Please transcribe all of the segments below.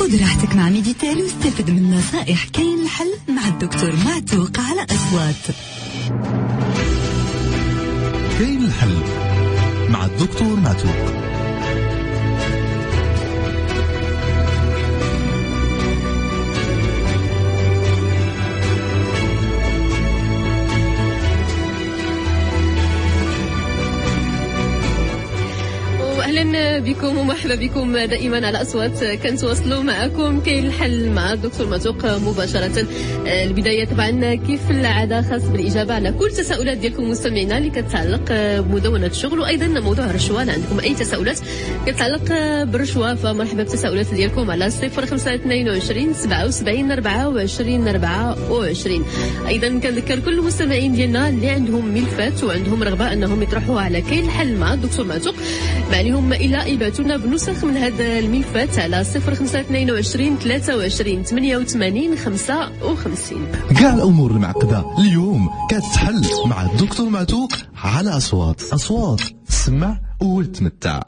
خذ راحتك مع ميديتال واستفد من نصائح كاين الحل مع الدكتور معتوق على أصوات. كاين الحل مع الدكتور معتوق. أهلا بكم ومرحبا بكم دائما على أصوات. كنتواصلوا معكم كاين الحل مع الدكتور معتوق مباشرة. البداية طبعا كيف العادة خاص بالإجابة على كل تساؤلات ديالكم مستمعينا اللي كتعلق بمدونة الشغل، وأيضا موضوع الرشوة. عندكم أي تساؤلات كتعلق بالرشوة فمرحبا بالتساؤلات ديالكم على 0522 77 24 24. أيضا كنذكر كل المستمعين ديالنا اللي عندهم ملفات وعندهم رغبة أنهم يطرحوها على كاين الحل مع الدكتور معتوق، عليهم إلا يبعثونا بنسخ من هذا الملفات على 0522 23 88 55. كاع الأمور المعقدة اليوم كتحل مع الدكتور معتوق على أصوات. أصوات تسمع وتمتع.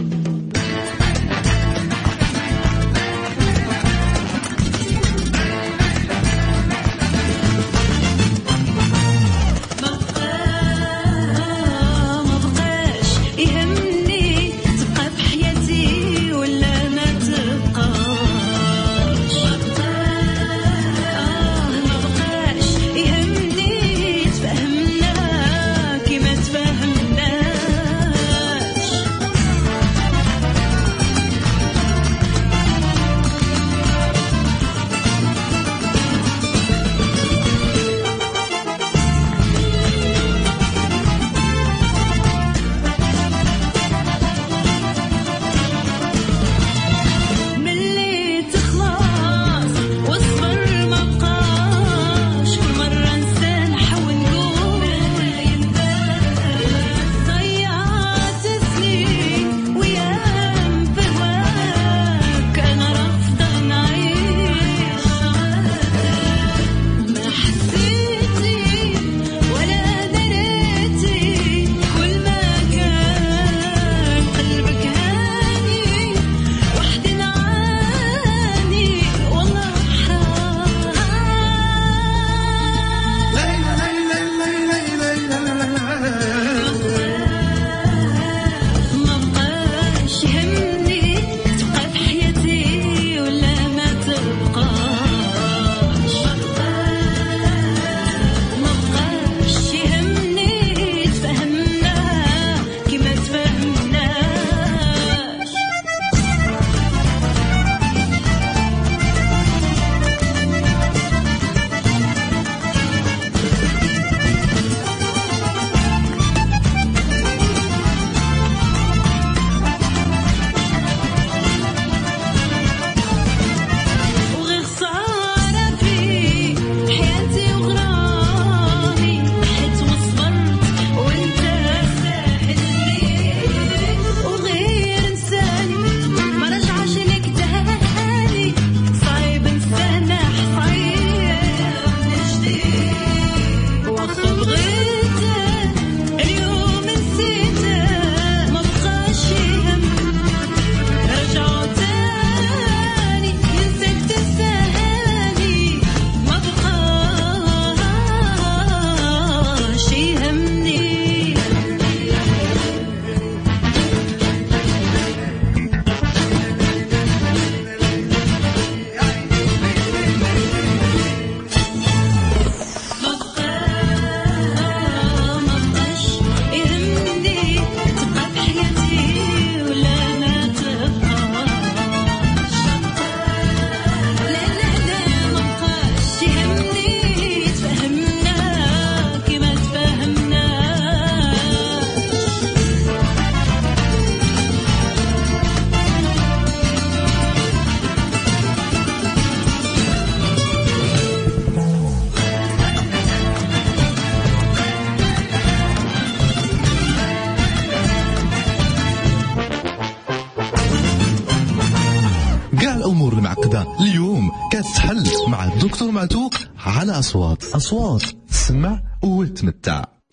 الأمور المعقدة اليوم كتحل مع الدكتور معتوق على أصوات. أصوات تسمع وتمتع.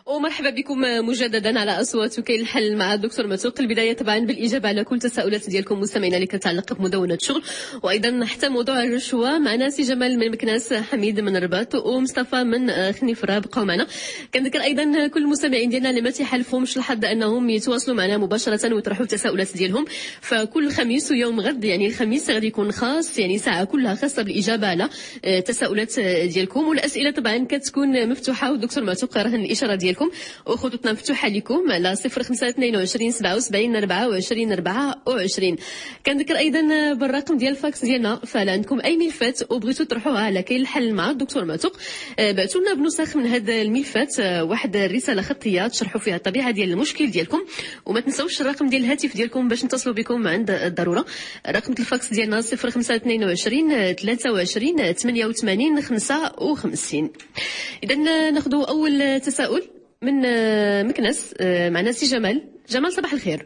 ومرحبا بكم مجددا على اصوات كاين الحل مع الدكتور متوق. البدايه طبعا بالاجابه على كل التساؤلات ديالكم مستمعينا اللي كتعلق بمدونه الشغل، وايضا حتى موضوع الرشوه. معنا سي جمال من مكناس، حميد من الرباط، ومصطفى من خنيفره بقاو معنا. كنذكر ايضا كل المستمعين ديالنا اللي ما تيحالفهمش الحظ انهم يتواصلوا معنا مباشره ويطرحوا التساؤلات ديالهم. فكل خميس ويوم غد يعني الخميس غادي يكون خاص، يعني ساعه كلها خاصه بالاجابه على التساؤلات ديالكم، والاسئله طبعا كتكون مفتوحه والدكتور متوق رهن الاشاره ديالكم وخطوطنا مفتوحه لكم على 0522 77 24 24. كنذكر ايضا بالرقم ديال الفاكس ديالنا، فلا عندكم اي ملفات وبغيتوا تطرحوها على كاين الحل مع الدكتور متوق، بعثوا لنا بنسخ من هاد الملفات واحد الرساله خطيه تشرحوا فيها الطبيعه ديال المشكل ديالكم، وما تنساوش الرقم ديال الهاتف ديالكم باش نتصلوا بكم عند الضروره. رقم الفاكس ديالنا 0522 23 88 55. اذا ناخذوا اول تساؤل من مكناس. معنا سي جمال. جمال صباح الخير.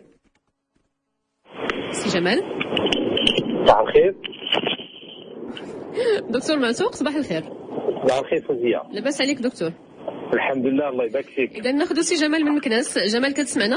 سي جمال صباح الخير. دكتور معتوق صباح الخير. صباح الخير فوزية. لاباس عليك دكتور؟ الحمد لله الله يبارك فيك. اذا ناخذ سي جمال من مكناس. جمال كتسمعنا؟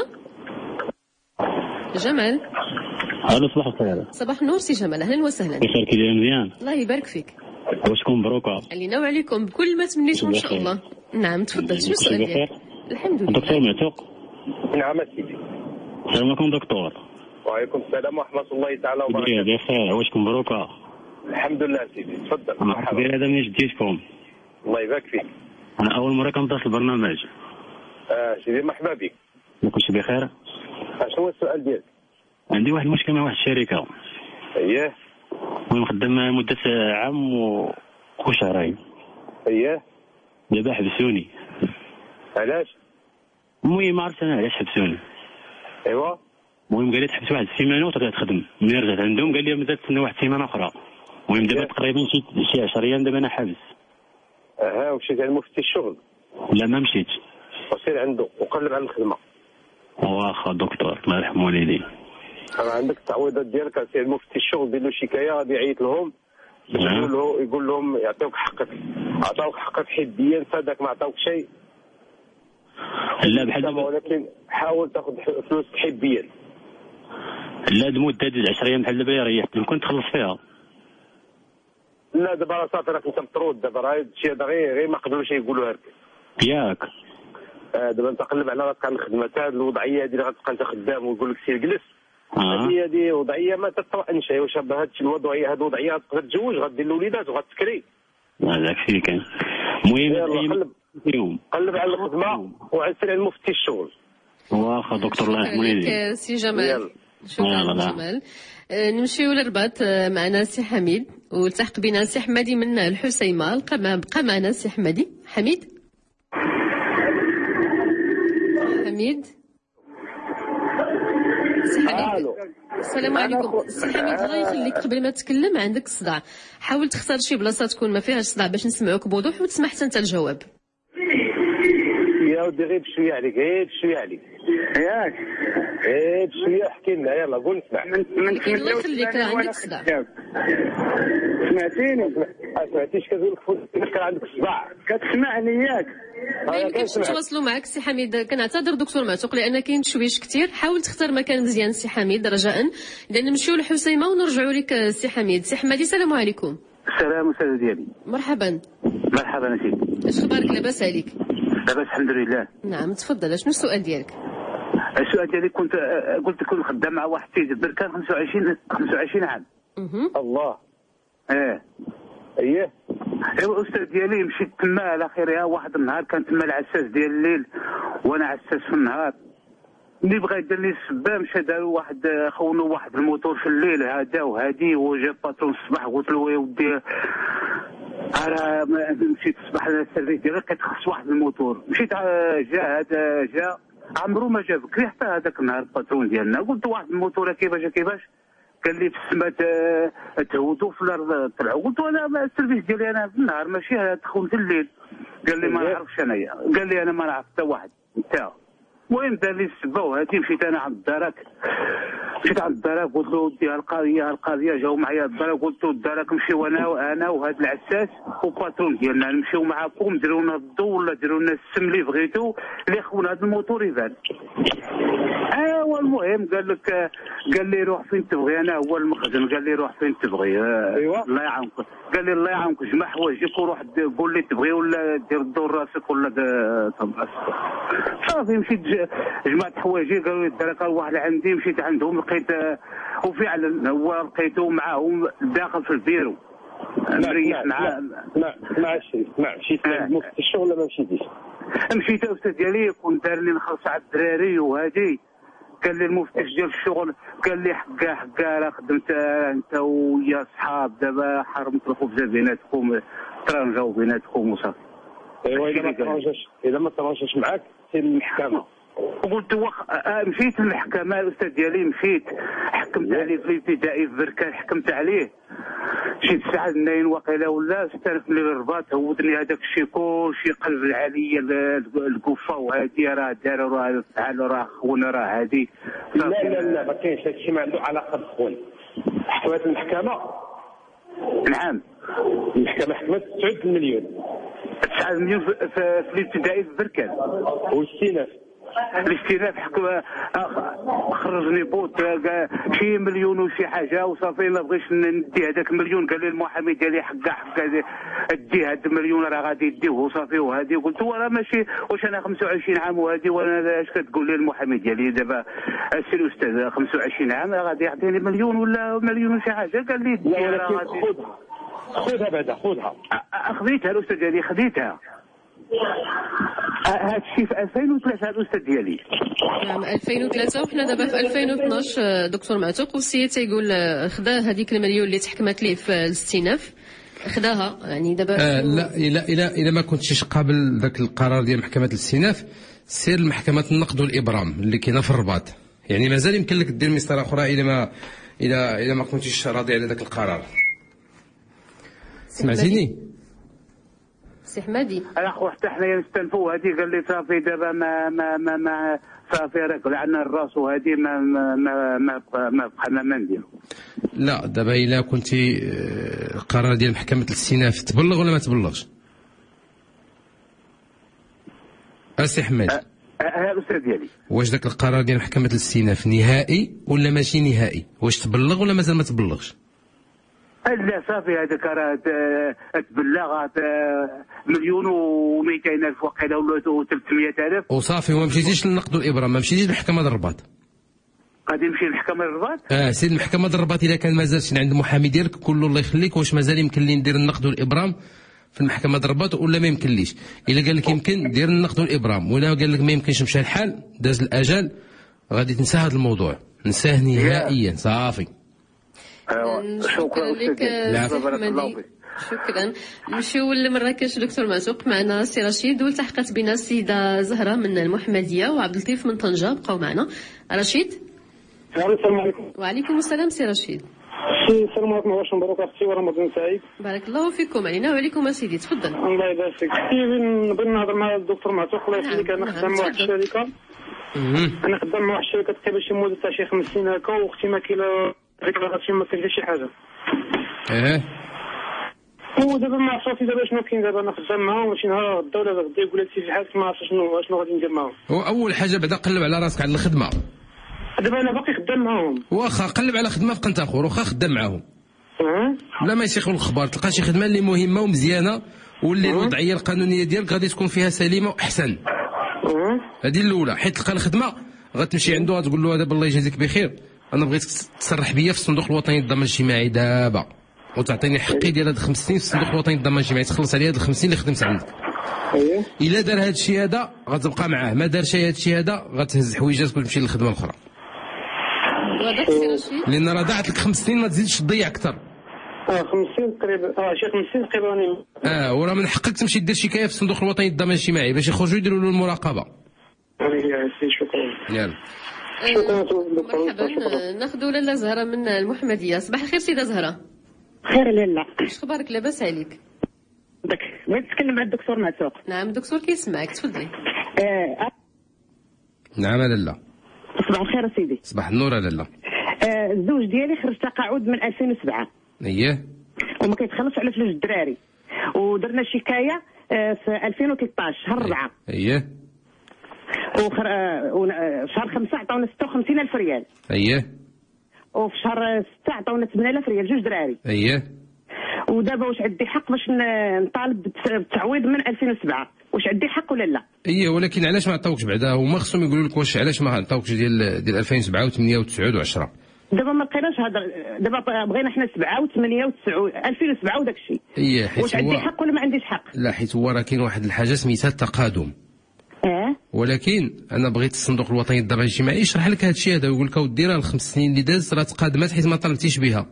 جمال الو صباح الخير. صباح النور سي جمال، اهلا وسهلا. كيفك داير مزيان؟ الله يبارك فيك. واشكون مبروكه علينا وعليكم بكل ما تمنيتوا ان شاء الله. نعم تفضل. شنو السؤال ديالك؟ الحمد لله. دكتور معتوق. نعم سيدي. السلام عليكم دكتور. وعليكم السلام ورحمة الله تعالى وبركاته. بخير واشكون مبروكه. الحمد لله سيدي تفضل. مرحبا. هذا من جديدكم. الله يبارك فيك. انا اول مره كنتصل بالبرنامج. سيدي مرحبا بك. كلشي بخير؟ شنو هو السؤال ديالك؟ عندي واحد المشكل مع واحد الشركه. اييه. وانا خدام مده عام وشهرين. اييه. دابا حبسوني. علاش؟ المهم ما عرفتش انا علاش حبسوني. ايوا. المهم قال لي تحبس واحد السيمانه وترجع تخدم. ملي رجعت عندهم قال لي مازال تسنى واحد السيمانه اخرى. المهم دابا تقريبا شي 10 ايام دابا انا حابس. ومشيت عند مفتي الشغل؟ لا ما مشيتش. وسير عنده وقلب على الخدمه. واخا دكتور الله يرحم والديك. راه عندك التعويضات ديالك، سير مفتي الشغل دير له شكايه غادي يعيط لهم باش يقول لهم يعطيوك حقك. عطاوك حقك حديا فادك ما عطاوك شيء. لا بحال ولكن حاول تاخذ فلوس حديا. لا المده ديال 10 ايام بحال دابا ريحت يمكن تخلص فيها. لا دابا راه صافي راك انت مطرود دابا، راه هادشي هذا غير ما قدروش يقولوها لك ياك. دابا انت قلب على راسك على الخدمه. هاد الوضعيه هادي اللي غتبقى انت خدام ويقول لك سير جلس، هذه وضعيه ما تطمئنش. واش هادشي الوضعيه هاد الوضعيه تقدر تتزوج غدير الوليدات وغتسكري. هذاك الشيء كان. المهم قلب على الخدمه وعسر على مفتي الشغل. واخا دكتور الله يرحم والديك. سي جمال شكرا جمال. نمشيو للرباط. معنا سي حميد والتحق بنا سي حمادي من الحسيمه. بقى معنا سي حمادي. حميد سي حميد. السلام عليكم سي حميد. الله يخليك قبل ما تتكلم عندك الصداع، حاول تختار شي بلاصه تكون ما فيهاش صداع باش نسمعوك بوضوح وتسمع حتى انت الجواب. يا ودي غير بشويه عليك، غير بشويه عليك ياك، غير بشويه احكي لنا. يلا قول نسمع. الله يخليك راه عندك صداع. سمعتيني؟ سمعتيش كتقول لك كان عندك صداع؟ كتسمعني ياك؟ ما يمكنش نتواصلوا معك سي حميد. كنعتذر دكتور معتوق لان كاين تشويش كثير. حاول تختار مكان مزيان سي حميد رجاء، لان نمشيو للحسيمه ونرجعوا لك سي حميد. سي حمادي السلام عليكم. السلام استاذ ديالي. مرحبا. مرحبا سيدي. اش اخبارك؟ لاباس عليك؟ لاباس الحمد لله. نعم تفضل. شنو السؤال ديالك؟ السؤال ديالي قلت كنت خدام مع واحد السيد بركان 25 عام. الله. اييه استاذ ديالي. مشيت تما على خيرها. واحد النهار كان تما العساس ديال الليل وانا عساس في النهار. اللي بغا يدير لي السبه مشى داروا واحد خونوا واحد الموتور في الليل هذا وهادي. وجا باترون الصباح قلت له يا ودي انا مشيت الصباح للسيرفيس ديالي لقيت خص واحد الموتور. مشيت جا عمرو ما جا بكري حتى هذاك النهار الباترون ديالنا. قلت واحد الموتور كيفاش قال لي في السماء تهودوا في الارض طلعوا. قلت انا السيرفيس ديالي انا في النهار ماشي تخون في الليل. قال لي ما نعرفش انايا. قال لي انا ما نعرف حتى واحد نتا. المهم دار لي السبه وهادي. مشيت انا عند الدرك مشيت عند الدار قلت له ودي القضيه جاو معايا الدار قلت له الدار نمشي وانا وهذا العساس وباترون ديالنا نمشيو معاكم ديروا لنا الضو ولا ديروا لنا السم اللي بغيتو اللي خونا هذا الموتور يبان. والمهم قال لي روح فين تبغي، انا هو المخزن قال لي روح فين تبغي. ايوا الله يعاونك، قال لي الله يعاونك جمع حوايجك وروح قول لي تبغي ولا دير الدور راسك ولا تنبعث. صافي مشيت جمعت حوايجي قالوا لي الدرك واحد عندي، مشيت عندهم لقيت وفعلا هو لقيته معاهم داخل في البيرو مريح مع مشيت للمستشفى ولا ما مشيتيش؟ مشيت الاستاذ ديالي كنت دار لي نخلص على الدراري وهادي. قال لي المفتش ديال الشغل قال لي حكا راه خدمت انت ويا صحاب دابا حرمت الخبزه بيناتكم ترانجاو بيناتكم وصافي. ايوا اذا ما ترانجاش معاك سير للمحكمه. قلت مشيت للمحكمه الاستاذ ديالي، مشيت حكمت عليه في الابتدائي في بركان، حكمت عليه شي 9 سنين واقيلا ولا 6000 مليون الرباط. هودني هذاك الشيء كلشي قلب العاليه القفه وهادي راه داروا راه فعلوا راه خونا راه هادي. لا ما كاينش هذا الشيء، ما عنده علاقه بالخون. حكمت المحكمه. نعم المحكمه حكمت 9 مليون 9 مليون في الابتدائي في بركان. والاستئناف حكم خرجني بوت شي مليون وشي حاجه وصافي ما بغيتش ندي هذاك المليون. قال لي المحامي ديالي حكا دي هذا المليون راه غادي يديه وصافي وهادي. قلت له راه ماشي واش انا 25 عام وهادي وانا اش كتقول لي المحامي ديالي دابا السي الاستاذ 25 عام غادي يعطيني مليون ولا مليون وشي حاجه. قال لي لا ولكن خذها بعدا خذها. خذيتها الاستاذ ديالي خذيتها. هذا الشيء في 2003 الاستاذ ديالي. نعم 2003 وحنا دابا في 2012 دكتور معتوق. والسيد تيقول خدا هذيك المليون اللي تحكمت ليه في الاستئناف خداها يعني دابا. لا الا ما كنتيش قابل ذاك القرار ديال محكمه الاستئناف سير لمحكمه النقد والابرام اللي كاينه في الرباط. يعني مازال يمكن لك دير مسطره اخرى الا ما كنتيش راضي على ذاك القرار. سمعتيني سي حمادي؟ انا خو حتى حنايا نستنفوا هذه. قال لي صافي دابا ما صافي راك لعنا الراس وهذه ما بقى ما نديرو. لا دابا الا كنتي القرار ديال محكمه الاستئناف تبلغ ولا ما تبلغش؟ السي حمادي الاستاذ ديالي واش داك القرار ديال محكمه الاستئناف نهائي ولا ماشي نهائي؟ واش تبلغ ولا مازال ما تبلغش؟ لا صافي هذاك راه تبلغ مليون و200 الف وقيله ولا 300 الف وصافي. وما مشيتيش للنقد والابرام، ما مشيتيش للمحكمه د الرباط. غادي نمشي للمحكمه د الرباط. سير المحكمه د الرباط الا كان مازال شي عند المحامي ديالك قول له الله يخليك واش مازال يمكن لي ندير النقد والابرام في المحكمه د الرباط ولا ما يمكنليش. الا قال لك يمكن دير النقد والابرام، ولا قال لك ما يمكنش مشى الحال داز الاجل غادي تنسى هذا الموضوع، نساه نهائيا صافي. شكرا لك سي شكرا. نمشيو لمراكش دكتور معتوق. معنا سي رشيد والتحقت بنا السيده زهره من المحمديه وعبد اللطيف من طنجه. بقاو معنا. رشيد السلام عليكم. وعليكم السلام سي رشيد. السلام عليكم. واش مبروك اختي ورمضان سعيد. بارك الله فيكم علينا وعليكم سيدي. تفضل. الله يبارك فيك. بغيت نهضر مع الدكتور معتوق الله يخليك. انا خدام مع واحد الشركه. انا خدام مع واحد الشركه تقريبا شي مده تاع شي 5 سنين هكا، واختي ما كاينه هذيك الغاتشي ما كاين شي حاجه. ودابا ما عرفتش دابا شنو كاين. دابا انا خدام معاهم شي نهار غدا ولا غدا يقول لك سيدي حالك ما عرفتش شنو غادي ندير معاهم. هو اول حاجه بعدا قلب على راسك على الخدمه. دابا انا باقي خدام معاهم. واخا قلب على خدمه في قنت اخر واخا خدام معاهم. لا ما يسيخوا الخبار، تلقى شي خدمه اللي مهمه ومزيانه واللي الوضعيه القانونيه ديالك غادي تكون فيها سليمه واحسن. هذه الاولى، حيت تلقى الخدمه غتمشي عنده غتقول له دابا الله يجازيك بخير انا بغيتك تسرح بيا في الصندوق الوطني للضمان الاجتماعي دابا وتعطيني حقي ديال هاد 5 سنين في الصندوق الوطني للضمان الاجتماعي، تخلص عليا هاد 5 سنين اللي خدمت عندك. الا دار هاد الشيء هذا غتبقى معاه، ما دارش هاد الشيء هذا غتهز حويجاتك وتمشي للخدمه الاخرى. لان راه ضاعت لك 5 سنين ما تزيدش تضيع اكثر. 5 سنين تقريبا شي 5 سنين تقريبا. وراه من حقك تمشي دير شكايه في الصندوق الوطني للضمان الاجتماعي باش يخرجوا يديروا له المراقبه. شكرا. يلا مرحبا. ناخذوا لاله زهره من المحمديه. صباح الخير سيده زهره. خير لاله. اش اخبارك؟ لاباس عليك؟ بغيت نتكلم مع الدكتور معتوق. نعم الدكتور كيسمعك تفضلي. نعم لاله. صباح الخير سيدي. صباح النور لاله. الزوج ديالي خرج تقاعد من 2007. اييه. وما كيتخلصش على فلوس الدراري، ودرنا شكايه في 2013 شهر 4. اييه. شهر 5 عطاونا 56,000 ريال. اييه. وفي شهر 6 عطاونا 8,000 ريال، جوج دراري. اييه. ودابا واش عندي حق باش نطالب بالتعويض من 2007؟ واش عندي حق ولا لا؟ اييه، ولكن علاش ما عطاوكش بعدا؟ هما خصهم يقولوا لك واش علاش ما عطاوكش ديال 2007 و8 و9 و10. دابا ما لقيناش هذا، دابا بغينا حنا 7 و8 و9 2007 وداك الشيء. اييه، واش عندي حق ولا ما عنديش حق؟ لا، حيت هو راه كاين واحد الحاجه سميتها التقادم. ولكن انا بغيت الصندوق الوطني للضمان الاجتماعي يشرح لك هذا الشيء هذا، ويقول لك اودي راه ال5 سنين اللي دازت راه تقادمات حيت ما طلبتيش بها.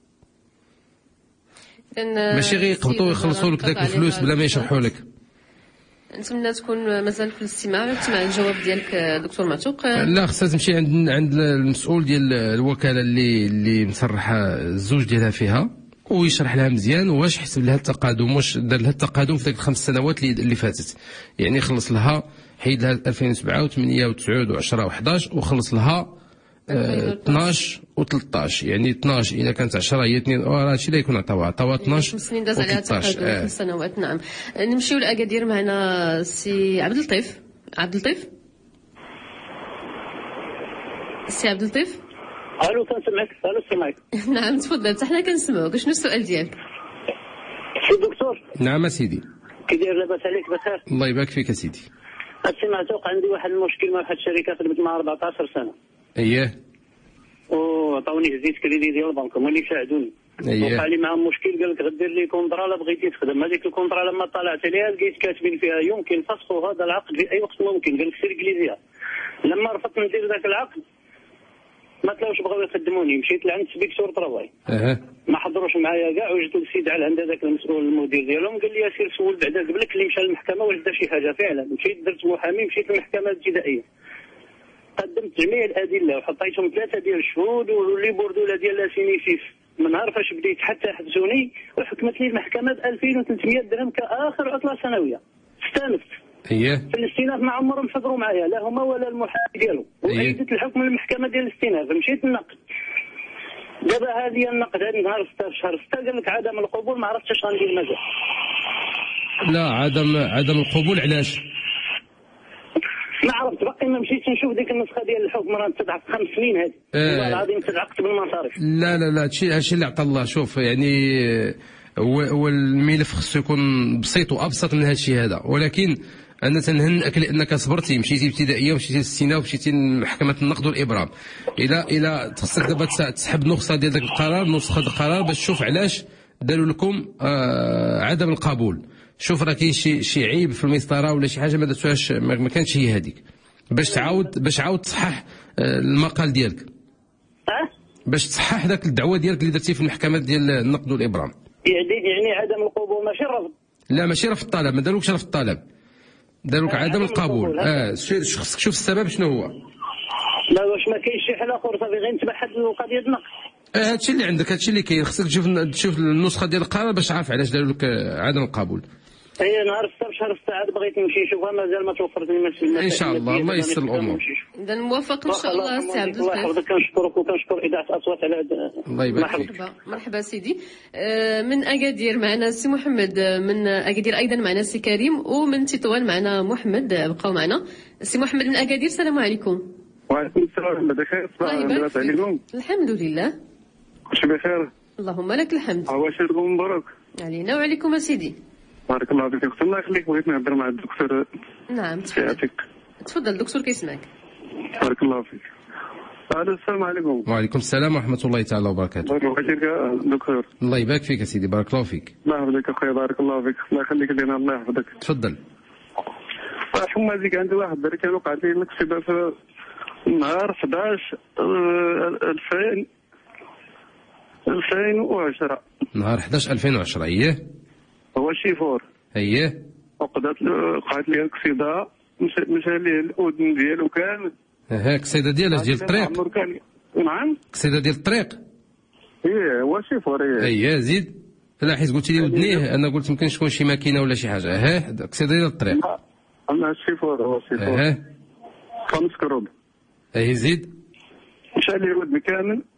ماشي غير يقبطوا ويخلصوا لك داك الفلوس بلا ما يشرحوا لك. نتمنى تكون مازال في الاستماع وتسمع الجواب ديالك دكتور معتوق. لا، خصها تمشي عند المسؤول ديال الوكاله اللي مسرحه الزوج ديالها فيها، ويشرح لها مزيان واش حسب لها التقادم، واش دار لها التقادم في ذاك ال5 سنوات اللي فاتت. يعني خلص لها، حيد لها 2007 و8 و9 و10 و11 وخلص لها 12 و13. يعني 12 اذا كانت 10 هي 2، راه هادشي اللي يكون عطاوها 12 5 سنين داز عليها تقادم 5 سنوات. نعم. نمشيو لاكادير معنا سي عبد اللطيف. عبد اللطيف، سي عبد اللطيف. الو، كنسمعك. الو، سمعك. نعم تفضل، حنا كنسمعوك. شنو السؤال ديالك؟ سي دكتور. نعم سيدي. كي داير؟ لاباس عليك؟ بخير. الله يبارك فيك سيدي. السي معتوق، عندي واحد المشكل مع واحد الشركه خدمت معها 14 سنه. اييه. وعطاوني هزيت كريدي ديال البنك، هما اللي ساعدوني. اييه. وقع لي معاهم مشكل، قال لك غدير لي كونطرا لا بغيتي تخدم. هذيك الكونطرا لما طلعت عليها لقيت كاتبين فيها يمكن فسخ هذا العقد في اي وقت ممكن. قال لك سير انجليزيه. لما رفضت ندير ذاك العقد ما طلعوش بغاو يخدموني. مشيت لعند سبيكتور طرافاي. ما حضروش معايا كاع، وجدت السيد على عند هذاك المسؤول المدير ديالهم، قال لي سير سول بعدا قبلك اللي مشى للمحكمه واش دار شي حاجه. فعلا مشيت درت محامي، مشيت للمحكمه الابتدائيه، قدمت جميع الادله وحطيتهم 3 ديال الشهود واللي بوردوله ديال لاسينيسيس. من نهار فاش بديت حتى حبسوني، وحكمت لي المحكمه ب 2300 درهم كاخر عطله سنويه. استانفت. اييه. في الاستئناف ما عمرهم حضروا معايا، لا هما ولا المحامي ديالو. وأيدت الحكم للمحكمه ديال الاستئناف، مشيت النقد. دابا هذه النقد هذا نهار 6 شهر 6 قال لك عدم القبول، ما عرفتش اش غندير مازال. لا، عدم القبول علاش؟ ما عرفت، باقي ما مشيتش نشوف ديك النسخه ديال الحكم، راه تدعك 5 سنين هذه. والله العظيم تدعكت بالمصاريف. لا هادشي اللي عطا الله. شوف يعني هو الملف خصو يكون بسيط وابسط من هادشي هذا، ولكن انا تنهنئك لانك صبرتي، مشيتي ابتدائيه ومشيتي للسينا ومشيتي لمحكمه النقد والابرام. الى خصك دابا تسحب نسخه ديال ذاك القرار، نسخه القرار، باش تشوف علاش داروا لكم عدم القبول. شوف راه كاين شي عيب في المسطره ولا شي حاجه ما درتوهاش، ما كانتش هي هذيك، باش تعاود تصحح المقال ديالك، باش تصحح ذاك الدعوه ديالك اللي درتي في المحكمه ديال النقد والابرام. يعني عدم القبول ماشي رفض. لا ماشي رفض الطلب، ما داروكش رفض الطلب، داروك عدم القبول. خصك تشوف السبب شنو هو. لا واش ما كاينش شي حل اخر صافي غير نتبع هاد القضيه النقد. هادشي اللي عندك، هادشي اللي كاين، خصك تشوف النسخه ديال القرار باش عارف علاش داروا لك عدم القبول. هي نهار 6 شهر 6 عاد بغيت نمشي نشوفها، مازال ما توفرت لي ان شاء الله. الله يسر الامور. اذا موفق ان شاء الله سي عبد اللطيف. الله يحفظك، كنشكرك وكنشكر اذاعه اصوات على الله يبارك فيك. مرحبا سيدي. من اكادير معنا سي محمد، من اكادير ايضا معنا سي كريم، ومن تطوان معنا محمد. بقاو معنا سي محمد من اكادير. السلام عليكم. وعليكم السلام. بخير؟ لاباس عليكم؟ الحمد لله. كلشي بخير؟ اللهم لك الحمد. عواشركم مبروك علينا وعليكم سيدي. بارك الله فيك. الله يخليك، بغيت نهضر مع الدكتور. نعم تفضل الدكتور كيسمعك. بارك الله فيك. السلام عليكم. وعليكم السلام ورحمه الله تعالى وبركاته. بارك الله فيك دكتور. الله يبارك فيك سيدي، بارك الله فيك. الله يحفظك اخويا، بارك الله فيك. الله يخليك لنا، الله يحفظك. تفضل. حما ديك عندي واحد الدري كان وقعت لي المكسبه في نهار 11 2010. نهار 11 2010. اييه. هو شيفور. اييه. وقعت لي الكسيده، مشى ليه الاذن ديالو كامل. كسيده ديال الطريق. نعم. كسيده ديال الطريق. ايه هو شيفور. اييه زيد. لا حيت قلت لي ودنيه، انا قلت يمكن تكون شي ماكينه ولا شي حاجه. كسيده ديال الطريق. انا الشيفور هو الشيفور. 5 كروب. زيد. مشى ليه الودن كامل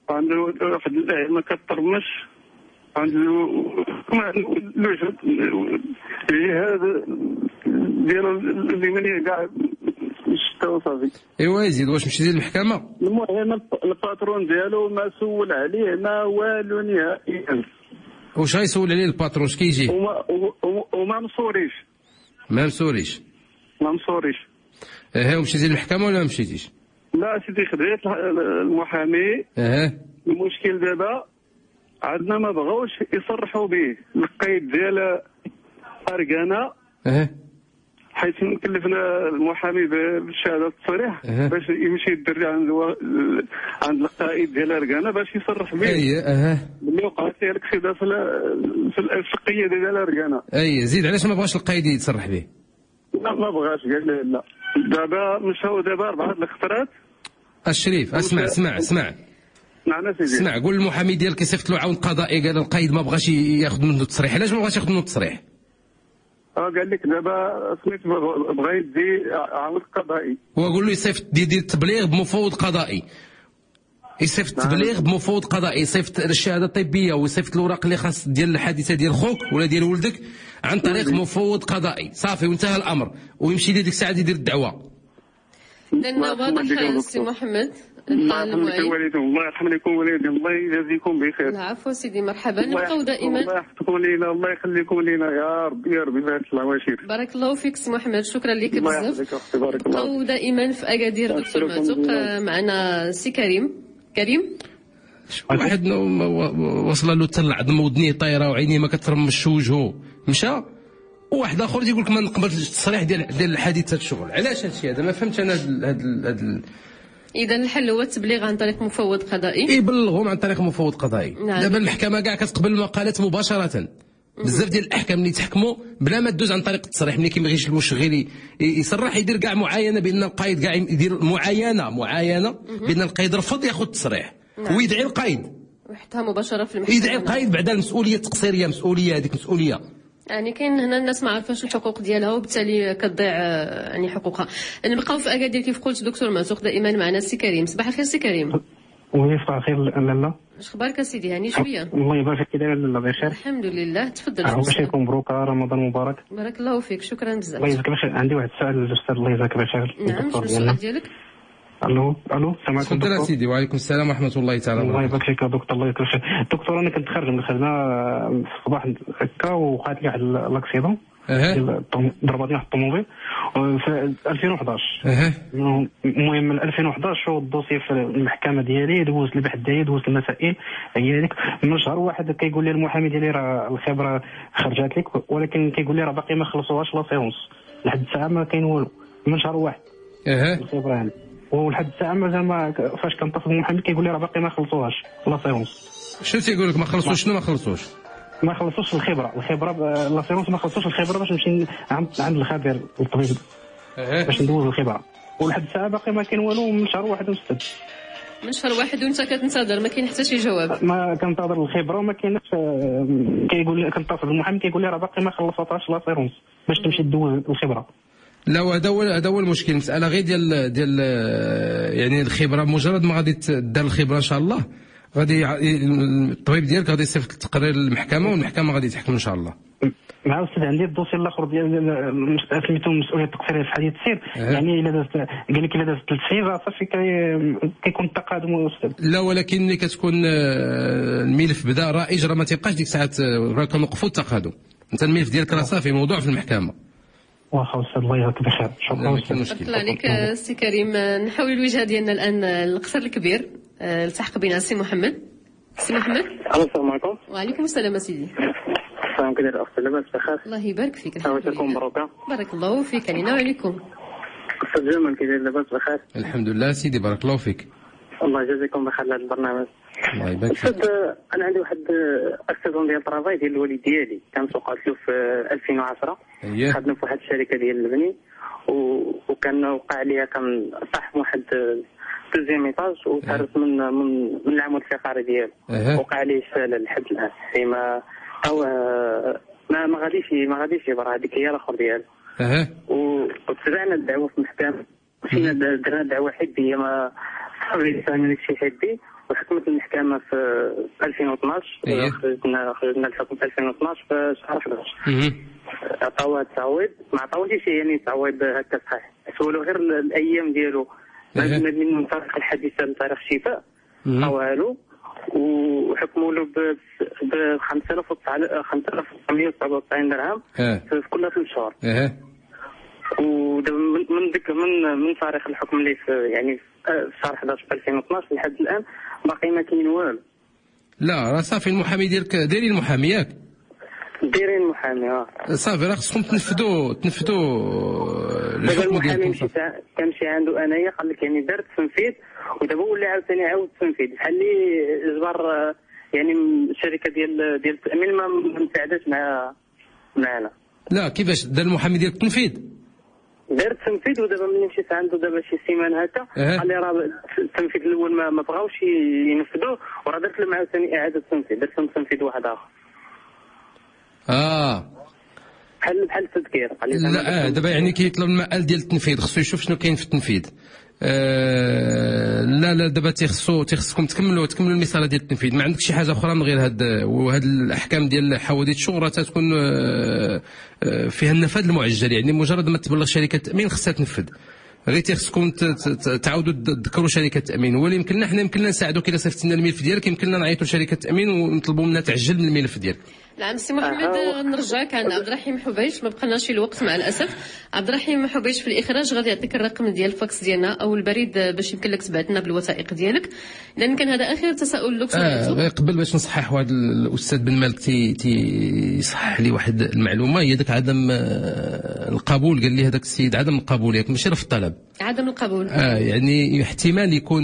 عنده واحد اللعب ما كترمش، عنده الوجه الجهاز ديالو اللي مني كاع شتا وصافي. ايوا يزيد، واش مشيتي للمحكمة؟ المهم الباترون ديالو ما سول عليه ما والو نهائيا. واش غيسول عليه الباترون؟ اش كيجي؟ وما مصوريش. ما مسوريش. ما مصوريش. ومشيتي للمحكمة ولا ما مشيتيش؟ لا سيدي، خديت المحامي. المشكل دابا عندنا ما بغاوش يصرحوا به القيد ديال أركانا، حيث كلفنا المحامي بشهادة التصريح باش يمشي يدري عند القائد ديال أركانا باش يصرح به باللي وقعت ليه الاكسيدا في القيادة ديال أركانا. زيد، علاش ما بغاش القائد يتصرح به؟ لا ما بغاش، قال لي لا. دابا مشاو دابا 4 الخطرات. الشريف اسمع نعم سيدي، اسمع، قول المحامي ديالك يصيفط له عون قضائي، قال القائد ما بغاش ياخذ منه التصريح. علاش ما بغاش ياخذ منه التصريح؟ قال لك دابا سميت بغا يدي عون قضائي. وقول له يصيفط يدير التبليغ بمفوض قضائي، يصيفط التبليغ بمفوض قضائي، يصيفط الشهاده الطبيه ويصيفط الاوراق اللي خاص ديال الحادثه ديال خوك ولا ديال ولدك عن طريق مفوض قضائي، صافي وانتهى الامر، ويمشي ديك الساعه يدير الدعوه. لأن واضح سي محمد. الله يرحم والديكم، الله يرحم لكم والديكم، الله يجازيكم بخير. العفو سيدي، مرحبا. نبقاو دائما. الله يحفظكم لينا، الله يخليكم لينا يا ربي يا ربي، بارك الله واشير. بارك الله فيك سي محمد، شكرا لك بزاف. الله يحفظك اختي، بارك الله. نبقاو دائما في اكادير دكتور معتوق. معنا سي كريم. واحد وصل له حتى العظم ودنيه طايره وعينيه ما كترمش وجهه مشى، وواحد اخر يقول لك ما نقبلش التصريح ديال الحادثه الشغل. علاش هادشي هذا؟ ما فهمتش انا هاد اذا الحل هو التبليغ عن طريق مفوض قضائي. يبلغهم عن طريق مفوض قضائي. دابا المحكمه كاع كتقبل المقالات مباشره. بزاف ديال الاحكام اللي يتحكموا بلا ما دوز عن طريق التصريح، ملي كيبغيش المشغل يصرح يدير كاع معاينه بان القائد كاع يدير معاينه بان القائد رفض ياخذ التصريح ويدعي القائد ويحطها مباشره في المحكمه. يدعي القائد بعد المسؤوليه التقصيريه، مسؤوليه هذيك مسؤوليه. يعني كاين هنا الناس ما عارفاش الحقوق ديالها وبالتالي كتضيع يعني حقوقها. نبقاو في اكادير كيف قلت دكتور معتوق، دائما معنا سي كريم. صباح الخير سي كريم. وي صباح الخير لاله. اش اخبارك سيدي؟ هاني شويه. الله يبارك فيك، داير لاله بخير الحمد لله. تفضل. باش يكون مبروك، رمضان مبارك. بارك الله فيك، شكرا بزاف. الله يجزاك بخير. عندي واحد السؤال للاستاذ، الله يجزاك بخير. نعم، شنو السؤال ديالك؟ الو سامعكم دكتور؟ تفضل سيدي. وعليكم السلام ورحمه الله تعالى. الله يبارك فيك دكتور، الله يبارك فيك. دكتور انا كنت خارج من الخدمه في الصباح هكا وقعت لي واحد لاكسيدون ضربتني واحد الطوموبيل في 2011. المهم من 2011 شو الدوسي في المحكمه ديالي، دوزت البحث ديالي، دوزت المسائل هي هذيك. من شهر واحد كيقول لي المحامي ديالي راه الخبره خرجت لك، ولكن كيقول لي راه باقي ما خلصوهاش لا سيونس لحد الساعه، ما كاين والو من شهر واحد. الخبره يعني ولحد الساعه مازال فاش كنتصل بالمحامي كيقول لي راه باقي ما خلصوهاش لا سيونس. شنو تيقول لك ما خلصوش؟ شنو ما خلصوش؟ ما خلصوش الخبره لا سيونس، ما خلصوش الخبره باش نمشي عند الخبير الطبيب باش ندوز الخبره، ولحد الساعه باقي ما كاين والو من شهر واحد وستة. من شهر واحد وانت كتنتظر، ما كاين حتى شي جواب؟ ما كنتظر الخبره وما كاينش. كيقول لي كنتصل بالمحامي كيقول لي راه باقي ما خلصاتهاش لا سيونس باش تمشي دوز الخبره. لا، هذا هو المشكل. المساله غير ديال يعني الخبره. مجرد ما غادي دار الخبره ان شاء الله غادي الطبيب ديالك غادي يصيفط التقرير للمحكمه والمحكمه غادي تحكم ان شاء الله. مع استاذ عندي الدوسي الاخر ديال سميتو مسؤوليه التقصير في حديث السير. يعني الا دازت قال لك الا دازت 3 سنين صافي كيكون التقادم استاذ. لا، ولكن ملي كتكون الملف بدا رائج راه ما تيبقاش ديك الساعات راه كنوقفوا التقادم. انت الملف ديالك راه صافي موضوع في المحكمه. واخا استاذ، الله يجزاك بخير. شكرا. شكرا عليك سي كريم. نحاول الوجهه ديالنا الان القصر الكبير. التحق بنا سي محمد. سي محمد. السلام عليكم. وعليكم السلام سيدي. السلام كيداير الاخت لاباس بخير؟ الله يبارك فيك. عاوتكم مبروكه. بارك الله فيك علينا وعليكم. استاذ جمال كيداير لاباس بخير؟ الحمد لله سيدي، بارك الله فيك. الله يجازيكم بخير على هذا البرنامج. الله يبارك فيك. انا عندي واحد اكسيدون ديال الطرافاي ديال الوالد ديالي، كانت وقعت له في 2010. خدنا في واحد الشركه ديال البني وكان وقع ليا، كان طاح من واحد دوزيام ايطاج وتهرس من العمود الفقري ديالو. وقع ليه شلل لحد الان. ما او ما غاديش يبرا. هذيك هي الاخر ديالو. وتبعنا الدعوه في المحكمه، مشينا درنا دعوه حبيه، ما صافي فهمنا داكشي حبي، وحكمت المحكمه في 2012. خرجنا الحكم في 2012 في شهر 11. عطاوها التعويض، ما عطاوش يعني تعويض هكا صحيح، سولو غير الايام ديالو من تاريخ الحادثه لتاريخ الشفاء عطاوها له، وحكموا له ب 5997 درهم في كل 3 شهور. ودابا من تاريخ الحكم اللي يعني في شهر 11 2012 لحد الان باقي ما كاين والو. لا راه صافي المحامي ديالك دايرين المحامي ياك؟ دايرين المحامي صافي راه خصكم تنفذوا الحكم ديالكم. كنمشي عنده انايا قال لك يعني دار التنفيذ، ودابا ولا عاوتاني عاود التنفيذ بحال اللي جبر يعني الشركه ديال التامين ما مساعداش معنا. لا كيفاش دار المحامي ديالك التنفيذ؟ دار التنفيذ، ودابا ملي مشيت عنده دابا شي سيمانه هكا قال لي راه التنفيذ الاول ما بغاوش ينفذوه، وراه درت لهم عاوتاني اعاده التنفيذ، درت لهم تنفيذ واحد اخر. بحال التذكير. لا دابا يعني كيطلب المآل ديال التنفيذ، خصو يشوف شنو كاين في التنفيذ. لا دابا تيخصكم تكملوا المساله ديال التنفيذ، ما عندك شي حاجه اخرى من غير هاد الاحكام ديال حوادث الشغل راه تكون فيها النفاذ المعجل، يعني مجرد ما تبلغ شركه التامين خصها تنفذ. غير تيخصكم تعاودوا تذكروا شركه التامين، هو اللي يمكننا حنا نساعدوك الا صيفطنا الملف ديالك، يمكننا نعيطوا لشركه التامين ونطلبوا منها تعجل من الملف ديالك. نعم سي محمد، نرجعك عند عبد الرحيم حبيش، ما بقناش الوقت مع الاسف. عبد الرحيم حبيش في الاخراج غادي يعطيك الرقم ديال الفاكس ديالنا او البريد باش يمكن لك تبعث لنا بالوثائق ديالك، لان كان هذا اخر تساؤل دكتور. قبل باش نصحح واحد الاستاذ بن مالك يصحح لي واحد المعلومه، هي داك عدم القبول، قال لي هذاك السيد عدم القبول ياك ماشي رفض الطلب، عدم القبول. يعني احتمال يكون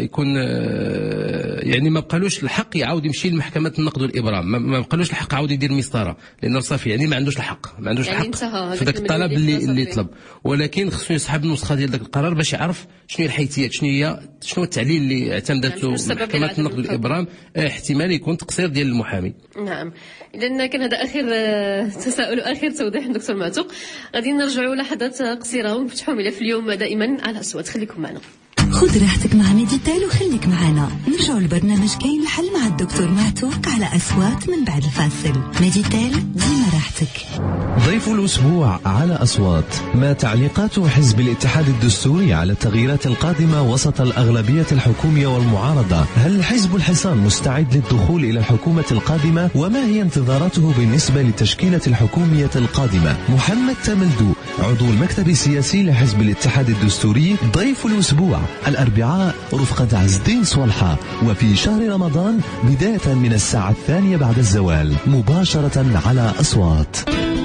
يعني ما بقالوش الحق يعاود يمشي لمحكمه النقد والابرام، ما بقالوش الحق عاود يدير مسطره، لانه صافي يعني ما عندوش الحق يعني في ذاك الطلب اللي طلب، ولكن خصو يسحب النسخه ديال ذاك القرار باش يعرف شنو هي الحيثيات، شنو التعليل اللي اعتمدته محكمه النقد والابرام. احتمال يكون تقصير ديال المحامي. نعم، اذا كان هذا اخر تساؤل واخر توضيح دكتور معتوق. غادي نرجعوا لحظات قصيره ونفتحوا ملف اليوم دائما على أصوات. خليكم معنا. خذ راحتك مع ميديتال وخليك معنا. نرجعوا لبرنامج كاين الحل مع الدكتور معتوق على أصوات من بعد الفاصل. ميديتال ديما راحتك. ضيف الأسبوع على أصوات. ما تعليقات حزب الاتحاد الدستوري على التغييرات القادمة وسط الأغلبية الحكومية والمعارضة؟ هل حزب الحصان مستعد للدخول إلى الحكومة القادمة؟ وما هي انتظاراته بالنسبة للتشكيلة الحكومية القادمة؟ محمد تملدو عضو المكتب السياسي لحزب الاتحاد الدستوري ضيف الأسبوع الأربعاء رفقة عز الدين صلحة، وفي شهر رمضان بداية من الساعة 2 بعد الزوال مباشرة على أصوات.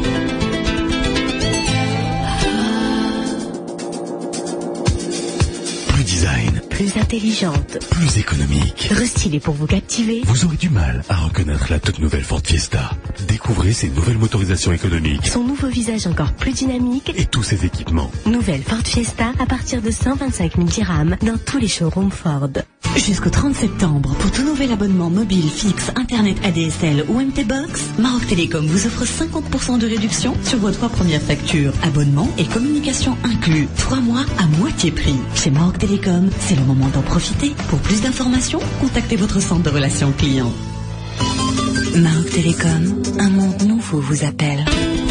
Plus intelligente, plus économique, restylée pour vous captiver. Vous aurez du mal à reconnaître la toute nouvelle Ford Fiesta. Découvrez ses nouvelles motorisations économiques, son nouveau visage encore plus dynamique et tous ses équipements. Nouvelle Ford Fiesta à partir de 125 000 dirhams dans tous les showrooms Ford. Jusqu'au 30 septembre, pour tout nouvel abonnement mobile, fixe, internet ADSL ou MT-Box, Maroc Télécom vous offre 50% de réduction sur vos 3 premières factures. Abonnement et communication inclus. 3 mois à moitié prix. Chez Maroc Télécom, c'est le moment d'en profiter. Pour plus d'informations, contactez votre centre de relations clients. Maroc Télécom, un monde nouveau vous appelle.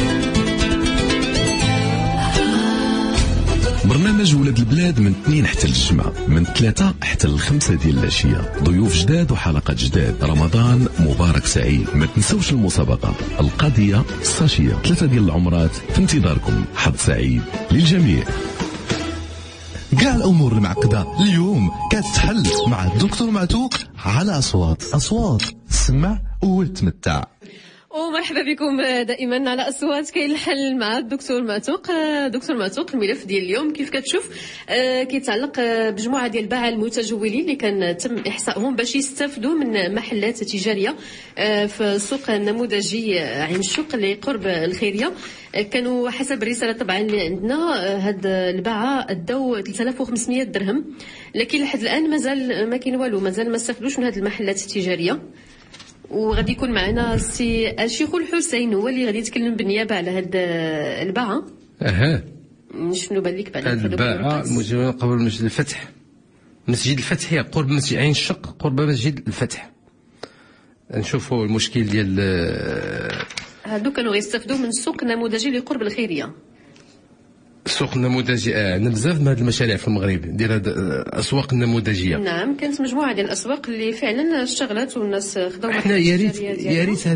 برنامج ولاد البلاد من 2 حتى الجمعة، من 3 حتى 5 ديال العشية، ضيوف جداد وحلقات جداد. رمضان مبارك سعيد. ما تنسوش المسابقة، القضية، الساشية، 3 ديال العمرات في انتظاركم. حظ سعيد للجميع. كاع الأمور المعقدة اليوم كتحل مع الدكتور معتوق على أصوات. سمع وتمتع. ومرحبا بكم دائما على أصوات كاين الحل مع الدكتور معتوق. دكتور معتوق، الملف ديال اليوم كيف كتشوف كيتعلق بمجموعة ديال الباعة المتجولين اللي كان تم إحصائهم باش يستافدوا من محلات تجارية في السوق النموذجي عين الشوق اللي قرب الخيرية. كانوا حسب الرسالة طبعا اللي عندنا هاد الباعة اداو 3500 درهم، لكن لحد الآن مازال ما كاين والو، مازال ما استفدوش من هاد المحلات التجارية. وغادي يكون معنا السي الشيخ الحسين هو اللي غادي يتكلم بالنيابه على هاد الباعه. اها، شنو بان لك بعد الباعه المجرمه قبل مسجد الفتح؟ مسجد الفتح قرب مسجد عين الشق، قرب مسجد الفتح. نشوفوا المشكل ديال هادو كانوا غيستافدوا من السوق النموذجي اللي قرب الخيريه. السوق النموذجي عندنا بزاف من هاد المشاريع في المغرب ديال هاد الاسواق النموذجيه. نعم، كانت مجموعه ديال الاسواق اللي فعلا اشتغلت والناس خداو. احنا يا ريت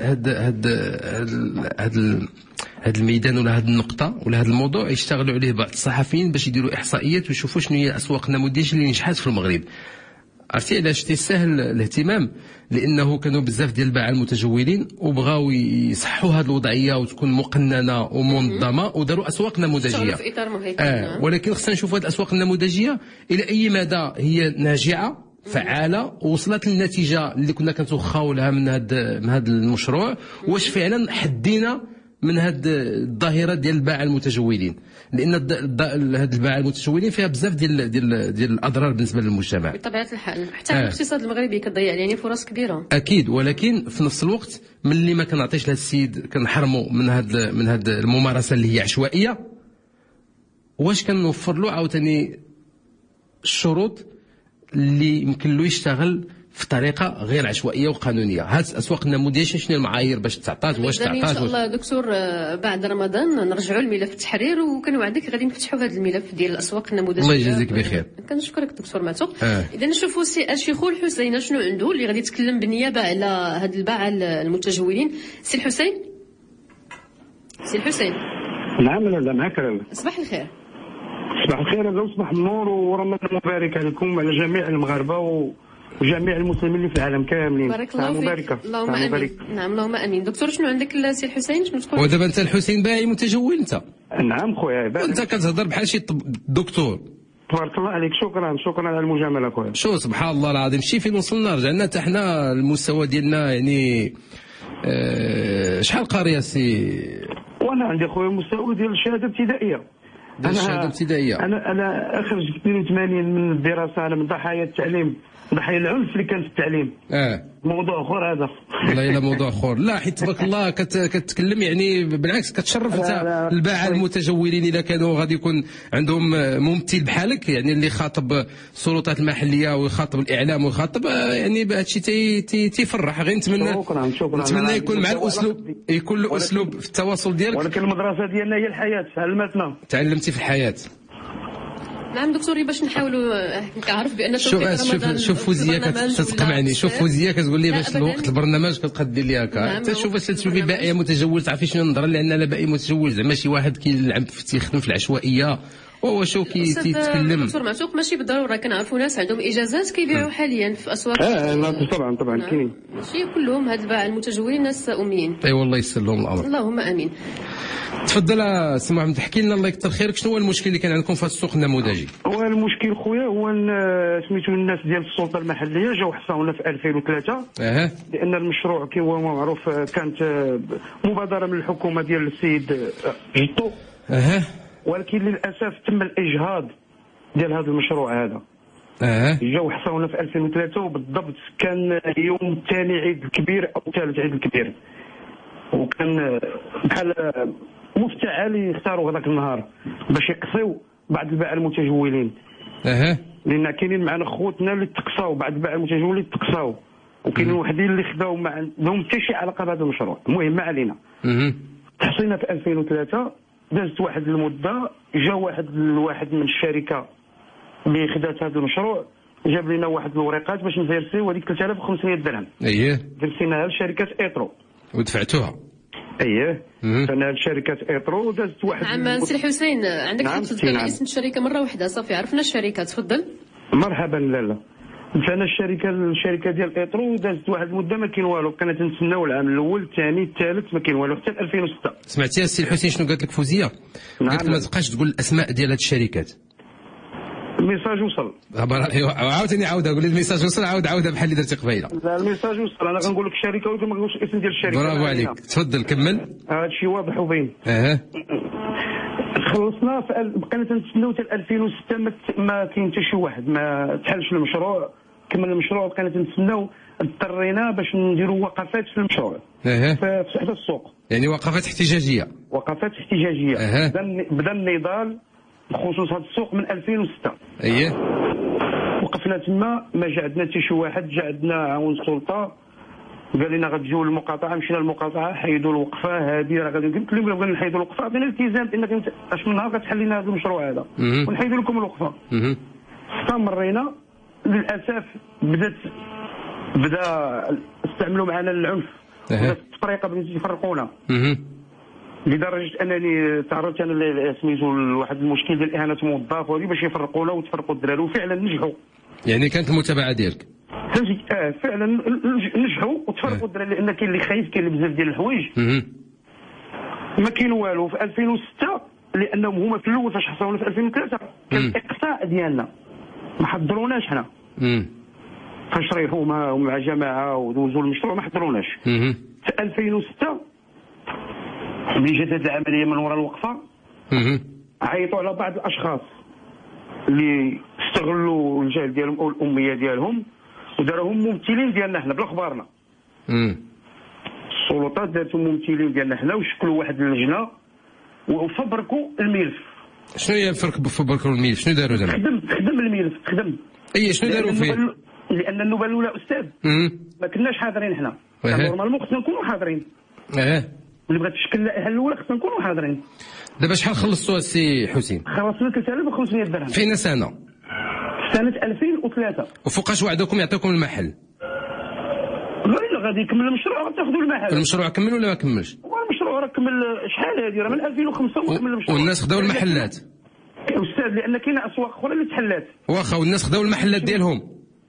هاد الميدان ولا هاد النقطه ولا هاد الموضوع يشتغلوا عليه بعض الصحفيين باش يديروا احصائيات ويشوفوا شنو هي الاسواق النموذجيه اللي نجحت في المغرب. عرفتي علاش تيسهل الاهتمام؟ لانه كانوا بزاف ديال الباعه المتجولين وبغاو يصحوا هذه الوضعيه وتكون مقننه ومنظمه وداروا اسواق نموذجيه في اطار مهيكل. ولكن خصنا نشوفوا هذه الاسواق النموذجيه الى اي مدى هي ناجعه فعاله ووصلت للنتيجه اللي كنا كنتوخاو لها من هذا المشروع. واش فعلا حدينا من هاد الظاهره ديال الباعه المتجولين؟ لان هاد الباعه المتجولين فيها بزاف ديال الاضرار بالنسبه للمجتمع بطبيعه الحال. حتى الاقتصاد المغربي كتضيع يعني فرص كبيره اكيد. ولكن في نفس الوقت ملي ما كنعطيش لهذا السيد كنحرموا من هاد الممارسه اللي هي عشوائيه، واش كنوفر له عاوتاني الشروط اللي يمكن له يشتغل في طريقه غير عشوائيه وقانونيه؟ هاد الاسواق النموذجيه شنو المعايير باش تعطات؟ واش تعطات؟ ان شاء الله دكتور بعد رمضان نرجعوا لملف التحرير وكنوعدك غادي نفتحوا هذا الملف ديال الاسواق النموذجيه. الله يجازيك بخير. كنشكرك دكتور معتوق. اذا نشوفوا سي الشيخ الحسين شنو عنده اللي غادي يتكلم بالنيابه على هاد الباعه المتجولين. سي الحسين. سي الحسين. نعم لا معك. صباح الخير. صباح الخير لو صباح النور ورمضان مبارك عليكم وعلى جميع المغاربه وجميع المسلمين اللي في العالم كاملين. بارك الله فيك. اللهم امين. نعم اللهم امين. دكتور شنو عندك سي الحسين؟ شنو تقول؟ ودابا انت الحسين باعي متجول انت؟ نعم خويا. وانت كتهضر بحال شي دكتور. تبارك الله عليك. شكرا على المجامله خويا. شو سبحان الله العظيم شي فين وصلنا رجعنا حتى حنا المستوى ديالنا يعني شحال قاريه سي؟ وانا عندي خويا مستوى ديال الشهاده الابتدائيه. الشهاده الابتدائيه. انا اخرج 82 من الدراسه. انا من ضحايا التعليم، ضحايا العنف اللي كان في التعليم. موضوع اخر هذا. والله الا موضوع اخر. لا حيت تبارك الله كتكلم يعني بالعكس كتشرف انت الباعه المتجولين اذا كانوا غادي يكون عندهم ممثل بحالك يعني اللي خاطب السلطات المحليه ويخاطب الاعلام ويخاطب يعني بهذا الشيء تيفرح. غير نتمنى يكون مع الاسلوب يكون له اسلوب في التواصل ديالك. ولكن المدرسه ديالنا هي الحياه. علمتنا. تعلمتي في الحياه. نعم دكتور باش نحاولوا كنعرف بان شوف فوزيه كتقمعني. شوف فوزيه كتقول لي باش الوقت البرنامج كتقدي لي هكا. انت شوف باش تشوفي باقي متجول تعرفي شنو النظره اللي عندنا على باقي متجول. زعما شي واحد كيلعب تيخدم في العشوائيه وهو شو كيتكلم. دكتور معتوق ماشي بالضروره كنعرفوا ناس عندهم اجازات كيبيعوا حاليا في اسواق. طبعا كاين. ماشي كلهم هاد الباعه المتجولين ناس اميين. اي والله يسر لهم الامر. اللهم امين. تفضل سي محمد احكي لنا الله يكثر خيرك شنو هو المشكل اللي كان عندكم في السوق النموذجي؟ هو المشكل خويا هو سميتو الناس ديال السلطه المحليه جاو حصاونا في 2003 لان المشروع كي هو معروف كانت مبادره من الحكومه ديال السيد جدو. ولكن للاسف تم الاجهاض ديال هذا المشروع هذا. جاو حصاونا في 2003 وبالضبط كان يوم الثاني عيد الكبير او الثالث عيد الكبير، وكان بحال مفتعل يختاروا هذاك النهار باش يقصيو بعض الباعه المتجولين. لان كاينين معنا خوتنا اللي تقصاو، بعض الباعه المتجولين اللي تقصاو، وكاينين وحدين اللي خداو ما عندهم حتى شي علاقه بهذا المشروع. المهم ما علينا. تحصينا في 2003 دازت واحد المده، جا واحد من الشركه اللي خدات هذا المشروع جاب لنا واحد الوريقات باش نفيرسيو هذيك 3500 درهم. فيرسيناها لشركه ايترو ودفعتوها. فانا لشركه ايترو ودازت واحد. نعم سي الحسين عندك حق تذكر اسم الشركه مره واحده صافي عرفنا الشركه. تفضل. مرحبا. لا فانا الشركه ديال ايترو دازت واحد المده ما كاين والو، كنا تنتسناو العام الاول الثاني الثالث ما كاين والو حتى 2006. سمعتي السي الحسين شنو قالت لك فوزيه؟ قالت ما تبقاش تقول الاسماء ديال هاد الشركات. الميساج وصل. عاوتاني عاودها قول لي الميساج وصل. عاودها بحال اللي درتي قبيله. لا الميساج وصل. انا غنقول لك الشركه ولكن ما نقولش الاسم ديال الشركه. برافو عليك. تفضل كمل. هذا الشيء واضح وبين. خلصنا بقينا تنتسناو حتى 2006 ما كاين حتى شي واحد ما تحلش المشروع. كمل المشروع بقينا تنتسناو، اضطرينا باش نديروا وقفات في المشروع في السوق. يعني وقفات احتجاجيه. بدا النضال بخصوص هذا السوق من 2006. اييه وقفنا تما، ما جا عندنا حتى شي واحد. جا عندنا عاون السلطه قال لنا غتجيو للمقاطعه، مشينا للمقاطعه حيدوا الوقفه هذه، راه غادي. قلت لهم بغينا نحيدوا الوقفه عطينا الالتزام انك اش من نهار غتحل لنا هذا المشروع هذا ونحيدوا لكم الوقفه. استمرينا، للاسف بدا استعملوا معنا العنف، بدات التفريقه، بدات يفرقونا لدرجه انني تعرضت انا سميتو لواحد المشكل ديال اهانه موظف وهذه باش يفرقونا وتفرقوا الدراري، وفعلا نجحوا. يعني كانت المتابعه ديالك؟ فعلا نجحوا وتفرقوا الدراري، لان كاين اللي خايف، كاين اللي بزاف ديال الحوايج ما كاين والو. في 2006 لانهم هما في الاول فاش حصلونا في 2003 كان الاقصاء ديالنا ما حضروناش حنا. فاش ريحوا مع جماعه ودوزوا المشروع ما حضروناش. في 2006 ملي جات هذه العمليه من وراء الوقفه عيطوا على بعض الاشخاص اللي استغلوا الجهل ديالهم او الاميه ديالهم وداروهم ممثلين ديالنا حنا بلا خبارنا. السلطات دارتهم ممثلين ديالنا حنا وشكلوا واحد اللجنه وفبركوا الملف. شنو هي الفرق بفبركوا الملف؟ شنو داروا زعما؟ خدم الملف، خدم. اي شنو داروا فيه؟ لان النوبه الاولى استاذ ما كناش حاضرين حنا، نورمالمون خصنا نكونوا حاضرين. اللي بغات تشكل الهيئه الاولى خصنا نكونوا حاضرين. دابا شحال خلصتوا السي حسين؟ خلصنا 3500 درهم. فينا سنه؟ سنه 2003. وفوقاش وعدوكم يعطيكم المحل؟ غادي يكمل المشروع غتاخذوا المحل. المشروع كمل ولا ما كملش؟ المشروع راه كمل شحال هذه؟ راه من 2005 وكمل المشروع. والناس خداو المحلات؟ استاذ لان كاينه اسواق اخرى اللي تحلات. واخا والناس خداو المحلات ديالهم؟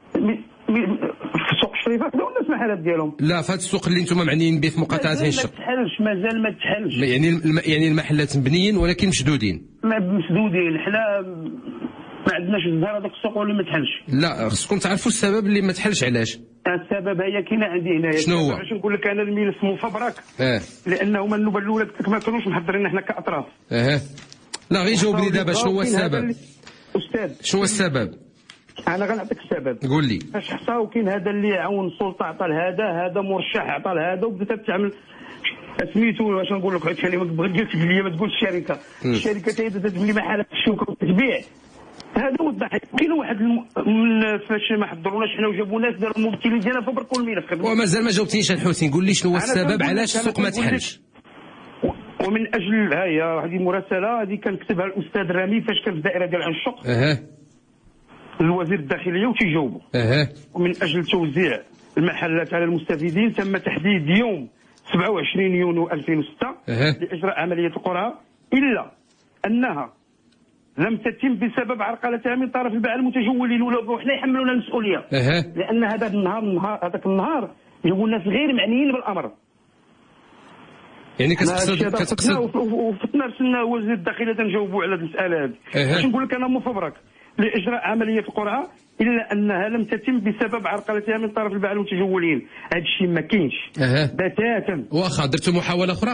في سوق الشريفه خداو الناس المحلات ديالهم. لا في هذا السوق اللي انتم معنيين به في مقاطعه عين الشق مازال ما تحلش. يعني المحلات مبنيين ولكن مشدودين. مسدودين، حنا ما عندناش الزهر هذاك السوق ولا ما تحلش. لا خصكم تعرفوا السبب اللي ما تحلش علاش. السبب هي كاينه عندي هنايا. شنو هو؟ باش نقول لك انا الملف مفبرك. لانه النوبه الاولى ما كانوش محضرين حنا كاطراف. لا غير جاوبني دابا شنو هو السبب؟ استاذ شنو هو السبب؟ انا غنعطيك السبب. قول لي. فاش حصاو كاين هذا اللي عاون السلطه عطى لهذا، هذا مرشح عطى لهذا، وبدات تعمل سميتو واش نقول لك هادشي اللي ما بغيتش تقول لي ما تقولش الشركه. الشركه هي بدات تبني محلات الشوكه والتتبيع. هذا هو الضحك. كاين واحد من فاش ما حضروناش حنا وجابوا ناس داروا الممثلين ديالنا فبركوا الملف. ومازال ما جاوبتنيش الحسين، قول لي شنو هو السبب علاش السوق ما تحلش؟ ومن اجل هي هذه مراسله هذه كان كتبها الاستاذ رامي فاش كان في الدائره ديال عين الشق الوزير الداخليه وتيجاوبوا. ومن اجل توزيع المحلات على المستفيدين تم تحديد يوم 27 يونيو 2006 لاجراء عمليه القرعه، الا انها لم تتم بسبب عرقلتها من طرف الباعة المتجولين وحنا يحملونا المسؤوليه. لان هذاك النهار جابوا الناس غير معنيين بالامر. يعني كتقصد وفتنا رسلنا وزير الداخليه تنجاوبوا على هذه المساله هذه. باش نقول لك انا مفبرك لاجراء عمليه القرعه الا انها لم تتم بسبب عرقلتها من طرف الباعة المتجولين. هذا الشيء ما كاينش بتاتا. واخا درتوا محاوله اخرى؟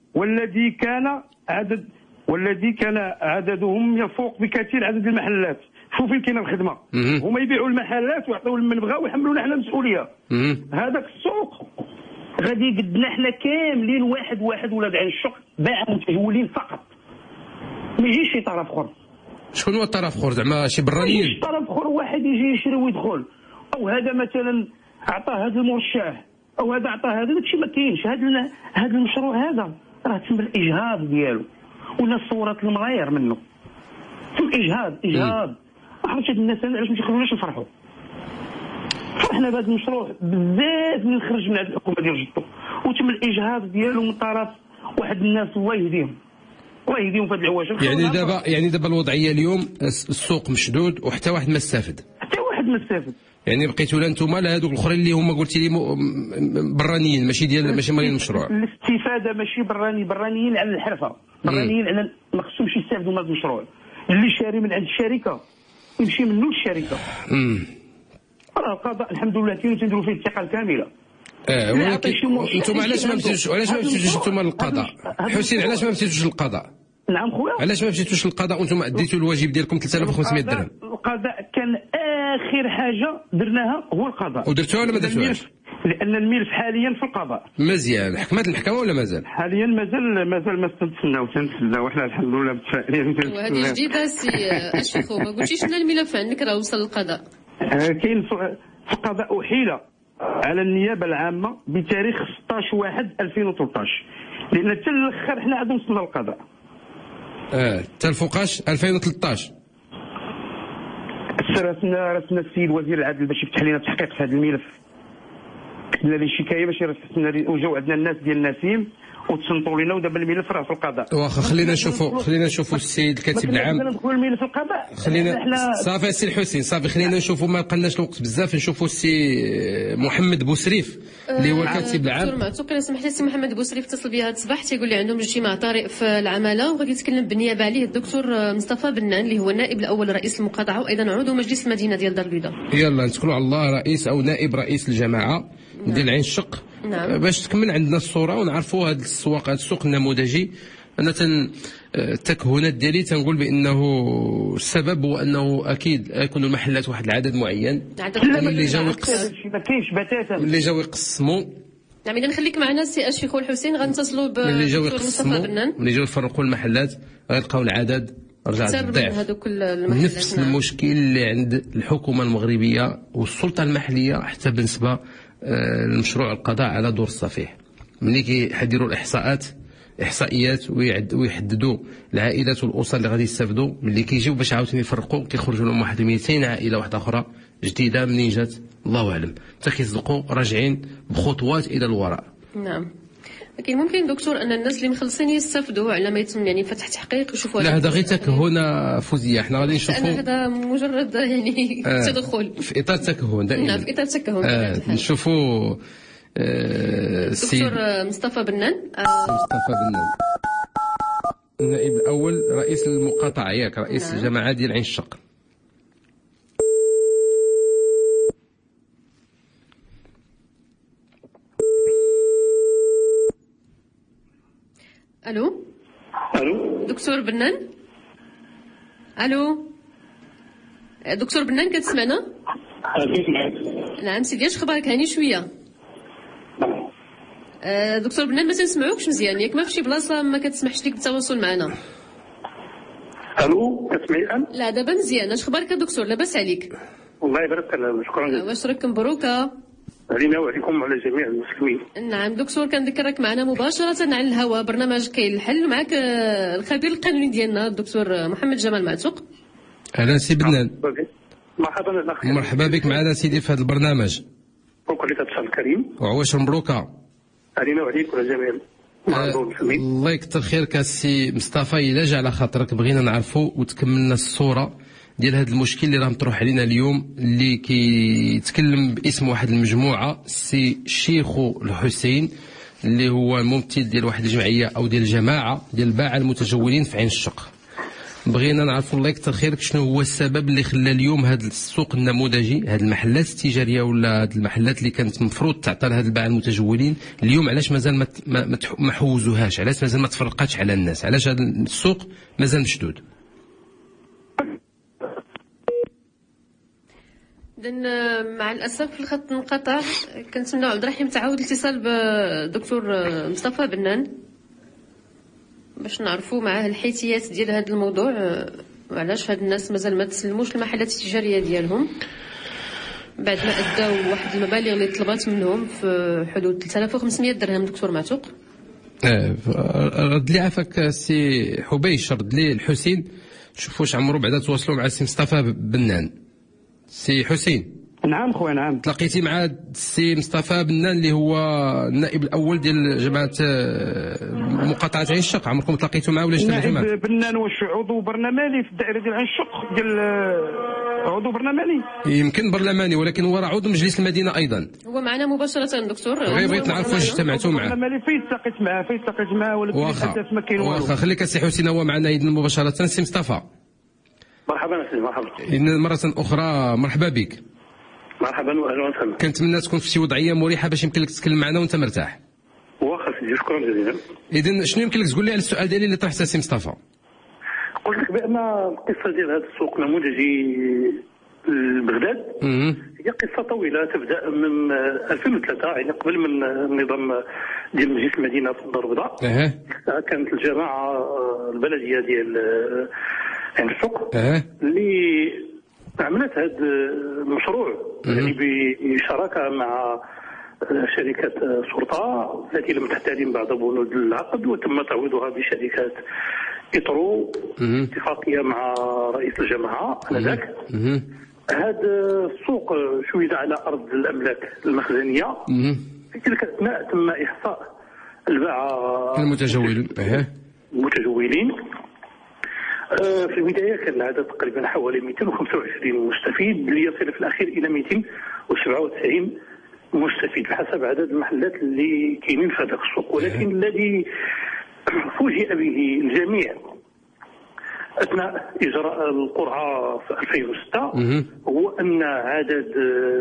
والذي كان عددهم يفوق بكثير عدد المحلات. شوف فين كاينه الخدمه. هما يبيعوا المحلات ويعطيو لمن بغاو ويحملونا حنا المسؤوليه. هذاك السوق غادي يقدنا حنا كاملين واحد ولاد عين الشق باع متجولين فقط. ما يجيش شي طرف اخر. شكون هو الطرف الاخر زعما شي برانيين؟ شي طرف اخر واحد يجي يشري ويدخل، او هذا مثلا عطاه هذا المرشح او هذا عطاه هذا. داكشي ما كاينش. هذا المشروع هذا راه تم الاجهاض ديالو ولا صورة المغاير منه. تم اجهاض ما عرفتش هاد الناس علاش ما تيخلوناش نفرحوا. فرحنا بهذا المشروع بزاف من خرج من هذه الحكومه ديال جدو وتم الاجهاض ديالو من طرف واحد الناس الله يهديهم في هذه العواشر. يعني دابا الوضعيه اليوم السوق مشدود وحتى واحد ما استافد. يعني بقيتوا لا انتم لا هذوك الاخرين اللي هما قلتي لي برانيين ماشي مالين المشروع. الاستفاده ماشي برانيين على الحرفه، برانيين على ما خصهمش يستافدوا من هذا المشروع. اللي شاري من عند الشركه يمشي منه للشركه. راه القضاء الحمد لله تنديروا فيه الثقه الكامله. ولكن انتم علاش ما مشيتوش انتم للقضاء؟ حسين علاش ما مشيتوش للقضاء؟ نعم خويا. علاش ما مشيتوش للقضاء وانتم اديتوا الواجب ديالكم 3500 درهم؟ القضاء كان اخر حاجه درناها هو القضاء. ودرتوها ولا ما درتوهاش؟ لان الملف حاليا في القضاء. مزيان، حكمت المحكمه ولا مازال؟ حاليا مازال ما تنتسناو وحنا الحمد لله متفائلين. وهذه جديده سي الشيخ، ما قلتيش لنا الملف عندك راه وصل للقضاء. كاين في القضاء أحيل على النيابه العامه بتاريخ 16/1/2013 لان حتى الاخر حنا عاد وصلنا للقضاء. حتى الفوقاش 2013 راسنا السيد وزير العدل باش يفتح لنا تحقيق في هذا الملف. كتبنا لي شكايه باش يرسلنا وجاو عندنا الناس ديال نسيم وتصنتوا لنا ودابا الملف راه في القضاء. واخا خلينا نشوفوا السيد الكاتب العام. ندخلوا الملف في القضاء. خلينا صافي السي الحسين صافي خلينا نشوفوا، ما لقناش الوقت بزاف، نشوفوا السي محمد بوسريف اللي هو الكاتب العام. دكتور معتوق لو سمحتي السي محمد بوسريف اتصل بي هذا الصباح تيقول لي عندهم اجتماع طارئ في العماله وغادي يتكلم بالنيابه عليه الدكتور مصطفى بنان اللي هو النائب الاول رئيس المقاطعه وايضا عضو مجلس المدينه ديال دار البيضاء. يلا نتكلوا على الله، رئيس او نائب رئيس الجماعه ديال عين الشق. نعم. باش تكمل عندنا الصوره ونعرفوا هذا السوق النموذجي. انا التكهنات ديالي تنقول بانه السبب هو انه اكيد يكونوا المحلات واحد العدد معين اللي جاو يقسموا، ما كاينش بتاتا اللي جاو يقسموا. نعم اذا خليك معنا السي الشيخ الحسين غنتصلوا بالدكتور مصطفى بنان اللي جاو يفرقوا المحلات غيلقاو العدد رجع الضعف. نفس المشكل اللي عند الحكومه المغربيه والسلطه المحليه حتى بالنسبه لمشروع القضاء على دور الصفيح. ملي كيحضروا احصائيات ويحددوا العائلات والاسر اللي غادي يستافدوا، ملي كيجيو باش عاوتاني يفرقوا كيخرجوا لهم واحد 200 عائله واحده اخرى جديده منين جات الله اعلم، حتى كيصدقوا راجعين بخطوات الى الوراء. نعم. لكن ممكن دكتور ان الناس اللي مخلصين يستافدوا على ما يتم يعني فتح تحقيق يشوفوا. لا هذا غير تكهن فوزيه، حنا غادي نشوفوا هذا مجرد يعني تدخل في اطار تكهن دائما. نعم في اطار تكهن. نشوفوا دكتور مصطفى بنان. مصطفى بنان النائب الاول رئيس المقاطعه ياك رئيس الجماعه ديال عين الشق. الو دكتور بنان. الو دكتور بنان كتسمعنا؟ نعم سيدي اش خبارك؟ هاني شويه. دكتور بنان ما تنسمعوكش مزيان، ياك ما في شي بلاصه ما كتسمحش لك بالتواصل معنا. الو كتسمعي الان؟ لا دابا مزيان. اش خبارك دكتور؟ لاباس عليك؟ والله يبارك الله شكرا. واش راك مبروكه علينا وعليكم وعلى جميع المسلمين. نعم دكتور كنذكرك معنا مباشره على الهواء برنامج كاين الحل معك الخبير القانوني ديالنا الدكتور محمد جمال معتوق. اهلا سي بنان. مرحبا بك معنا سيدي في هذا البرنامج. شكرا لك اتصال الكريم. وعواش مبروكه علينا وعليك وعلى جميع المسلمين. الله يكثر خيرك السي مصطفى، الا جا على خاطرك بغينا نعرفوا وتكملنا الصوره ديال هذا المشكل اللي راه مطروح علينا اليوم، اللي كيتكلم باسم واحد المجموعه السي شيخو الحسين اللي هو الممثل ديال واحد الجمعيه او ديال الجماعه ديال الباعه المتجولين في عين الشق. بغينا نعرفوا الله يكثر خيرك شنو هو السبب اللي خلى اليوم هذا السوق النموذجي، هذه المحلات التجاريه ولا هذه المحلات اللي كانت المفروض تعطى لهذا الباعه المتجولين اليوم علاش مازال ما حوزوهاش، علاش مازال ما تفرقاتش على الناس، علاش هذا السوق مازال مشدود؟ إذن مع الأسف الخط انقطع. كنتمنى عبد الرحيم تعاود الاتصال بالدكتور مصطفى بنان باش نعرفوا معاه الحيثيات ديال هذا الموضوع، وعلاش هاد الناس مازال ما تسلموش المحلات التجارية ديالهم بعد ما أداو واحد المبالغ اللي طلبات منهم في حدود 3500 درهم. دكتور معتوق رد لي عافاك سي حبيش، رد لي الحسين شوفوا واش عمرو بعدا تواصلوا مع السي مصطفى بنان. سي حسين. نعم خويا نعم. تلاقيتي مع السي مصطفى بنان اللي هو النائب الاول ديال جماعه مقاطعه عين الشق، عمركم تلاقيتوا معاه ولا اجتمعتوا معاه؟ النائب بنان واش عضو برلماني في الدائره ديال عين الشق ديال عضو برلماني؟ يمكن برلماني ولكن هو راه عضو مجلس المدينه ايضا. هو معنا مباشره دكتور. بغيت نعرف واش اجتمعتوا معاه. برلماني فين التقيت معاه ولكن للاسف ما كاين والو. واخا خليك السي حسين هو معنا اذا مباشره. السي مصطفى مرحبا سيدي. مرحبا مرة أخرى، مرحبا بك. مرحبا واهلا وسهلا. كنتمنى تكون في شي وضعية مريحة باش يمكن لك تتكلم معنا وأنت مرتاح. واخا سيدي شكرا جزيلا. إذن شنو يمكن لك تقول لي على السؤال ديالي اللي طرحته سي مصطفى؟ قلت لك بأن القصة ديال هذا السوق النموذجي بغداد هي قصه طويله تبدا من 2003 يعني قبل من النظام ديال مجلس المدينه في الدار البيضاء. كانت الجماعه البلديه ديال عين السوق اللي عملت هذا المشروع يعني بشراكه مع شركة شرطة التي لم تحترم بعض بنود العقد وتم تعويضها بشركات إطرو اتفاقية مع رئيس الجماعة آنذاك. هذا السوق شويد على أرض الأملاك المخزنية. في تلك الأثناء تم إحصاء الباعة المتجولين. في البداية كان العدد تقريبا حوالي 225 مستفيد ليصل في الأخير إلى 297 مستفيد بحسب عدد المحلات اللي كاينين في هذاك السوق. ولكن الذي فوجئ به الجميع اثناء اجراء القرعه في 2006 هو ان عدد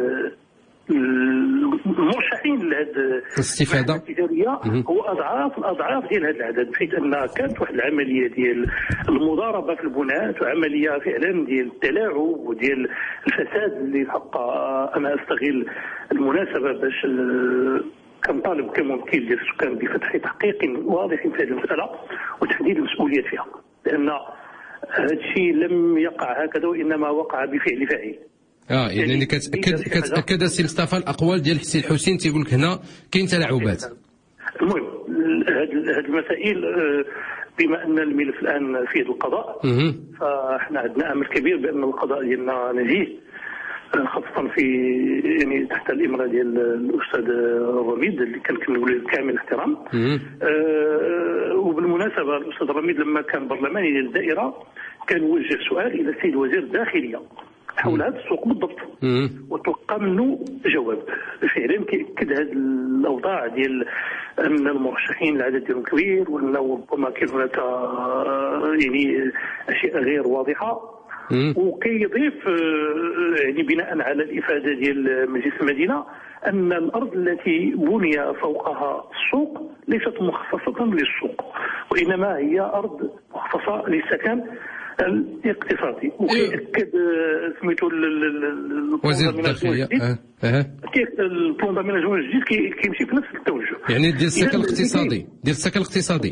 المرشحين لهذه الاستفاده التجاريه هو اضعاف ديال هذا العدد، بحيث ان كانت واحد العمليه ديال المضاربه في البنات وعمليه فعلا ديال التلاعب وديال الفساد اللي الحق انا استغل المناسبه باش كنطالب كموكل ديال السكان بفتح تحقيق واضح في هذه المساله وتحديد المسؤوليات فيها، لان هذا الشيء لم يقع هكذا وانما وقع بفعل فاعل. يعني كتاكد سي مصطفى الاقوال ديال حسين الحسين تيقول لك هنا كاين تلاعبات. المهم هذه المسائل بما ان الملف الان في يد القضاء فاحنا عندنا امل كبير بان القضاء ديالنا نزيه، خاصه في يعني تحت الامره ديال الاستاذ رميد اللي كنكملوا له كامل الاحترام. وبالمناسبه الاستاذ رميد لما كان برلماني ديال الدائره كان وجه سؤال الى السيد وزير الداخليه حول هذا السوق بالضبط وتلقى منه جواب فعلا كيأكد هذه الاوضاع ديال ان المرشحين العدد ديالهم كبير وانه ربما كاين هناك يعني اشياء غير واضحه. وكيضيف يعني بناء على الافاده ديال مجلس المدينه ان الارض التي بني فوقها السوق ليست مخصصه للسوق وانما هي ارض مخصصه للسكن الاقتصادي. وكيأكد سميتو وزير الداخليه البلان داميناجمون الجديد كيمشي في نفس التوجه، يعني ديال السكن الاقتصادي ديال السكن الاقتصادي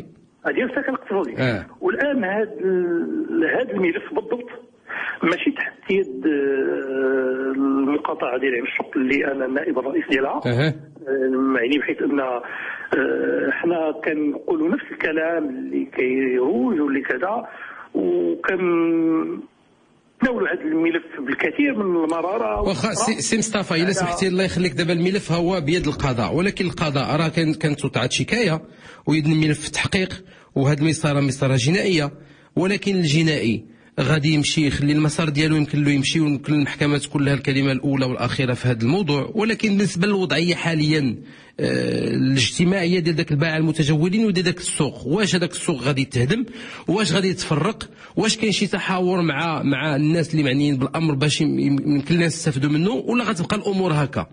والان هذا الملف بالضبط ماشي تحت يد المقاطعه ديال عين السوق اللي انا النائب الرئيس ديالها. يعني بحيث ان احنا كنقولوا نفس الكلام اللي كيروج واللي كذا وكان ناولوا هذا الملف بالكثير من المراره. واخا سي مصطفى الا سمحتي الله يخليك، دابا الملف هو بيد القضاء ولكن القضاء راه كانت وقعت شكايه ويدني الملف في التحقيق وهذه مسطره جنائيه، ولكن الجنائي غادي يمشي يخلي المسار ديالو يمكن له يمشي ويمكن المحكمات كلها الكلمه الاولى والاخيره في هذا الموضوع. ولكن بالنسبه للوضعيه حاليا الاجتماعيه ديال داك الباعه المتجولين وديال داك السوق، واش هذاك السوق غادي يتهدم؟ واش غادي يتفرق؟ واش كاين شي تحاور مع الناس اللي معنيين بالامر باش يمكن الناس يستافدوا منه ولا غتبقى الامور هكا؟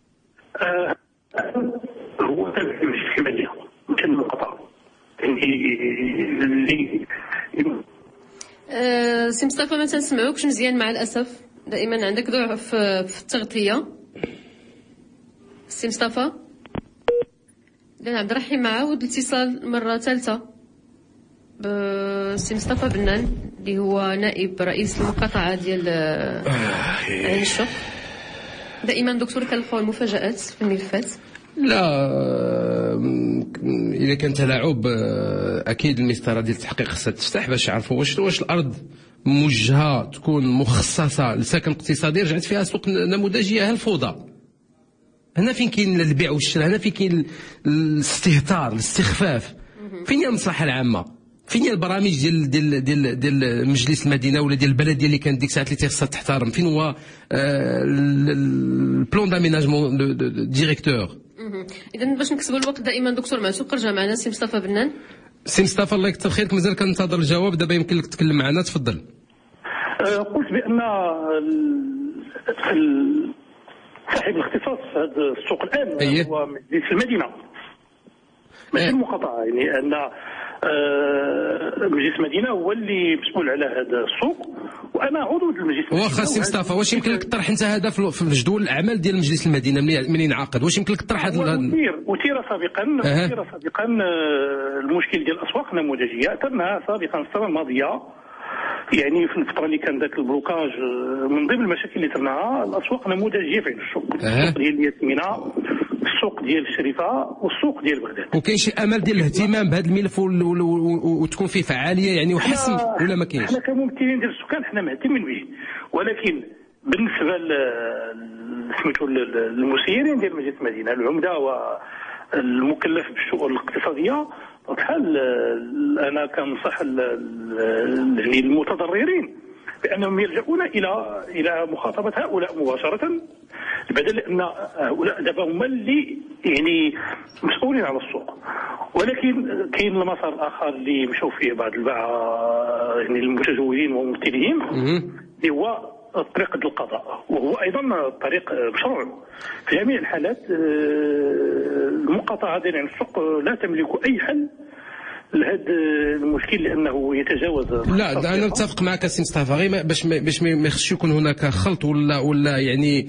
هو المشكله كان المقاطعه اللي سي مصطفى ما تنسمعوكش مزيان مع الاسف، دائما عندك ضعف في التغطيه. سي مصطفى لان عبد الرحيم عاود الاتصال مره ثالثه بسي مصطفى بنان اللي هو نائب رئيس المقاطعه ديال عين السوق. دائما دكتور كنلقاو المفاجات في الملفات. لا اذا كان تلاعب اكيد المسطره ديال التحقيق خصها تفتح باش يعرفوا واش الارض موجهه تكون مخصصه لسكن اقتصادي رجعت فيها سوق نموذجيه. الفوضى هنا فين كاين البيع والشراء، هنا فين كاين الاستهتار الاستخفاف. فين هي المصلحه العامه؟ فين هي البرامج ديال مجلس المدينه ولا ديال البلديه اللي كانت ديك الساعات اللي تيخصها تحترم؟ فين هو البلان داميناجمون ديريكتور؟ اذا باش نكسبوا الوقت دائما دكتور معتوق رجع معنا سي مصطفى بنان. سي مصطفى الله يكثر خيرك، مازال كننتظر الجواب. دابا يمكن لك تتكلم معنا، تفضل. قلت بان صاحب الاختصاص في هذا السوق الان هو مجلس المدينه ماشي المقاطعه، يعني ان مجلس المدينه هو اللي مسؤول على هذا السوق وانا عضو المجلس. واخا سي مصطفى، واش يمكن لك تطرح انت هذا في جدول الاعمال ديال مجلس المدينه منين عقد؟ واش يمكن لك تطرح هذا أثير سابقا المشكل ديال الاسواق النموذجيه اثرناها سابقا السنه الماضيه، يعني في الفتره اللي كان ذاك البلوكاج. من ضمن المشاكل اللي درناها الاسواق النموذجيه في السوق ديال ياسمينه، السوق ديال الشريفه والسوق ديال بغداد. وكاين شي امل ديال الاهتمام بهذا الملف وتكون فيه فعاليه يعني وحسم ولا ما كاينش؟ احنا كممثلين ديال السكان احنا مهتمين به، ولكن بالنسبه سميتو المسيرين ديال مجلس المدينه العمده والمكلف بالشؤون الاقتصاديه، بحال انا كنصح المتضررين بانهم يلجؤون الى مخاطبه هؤلاء مباشره، بدل ان هؤلاء دابا هما اللي يعني مسؤولين على السوق. ولكن كاين المسار الاخر اللي مشاو فيه بعض يعني المتزوجين والممثلين، اللي هو طريقة القضاء، وهو أيضا طريق مشروع. في جميع الحالات المقاطعة ديال السوق لا تملك أي حل لهذا المشكل، لأنه يتجاوز. لا أنا متفق معك سي مصطفى، غير باش ما يخصش يكون هناك خلط ولا يعني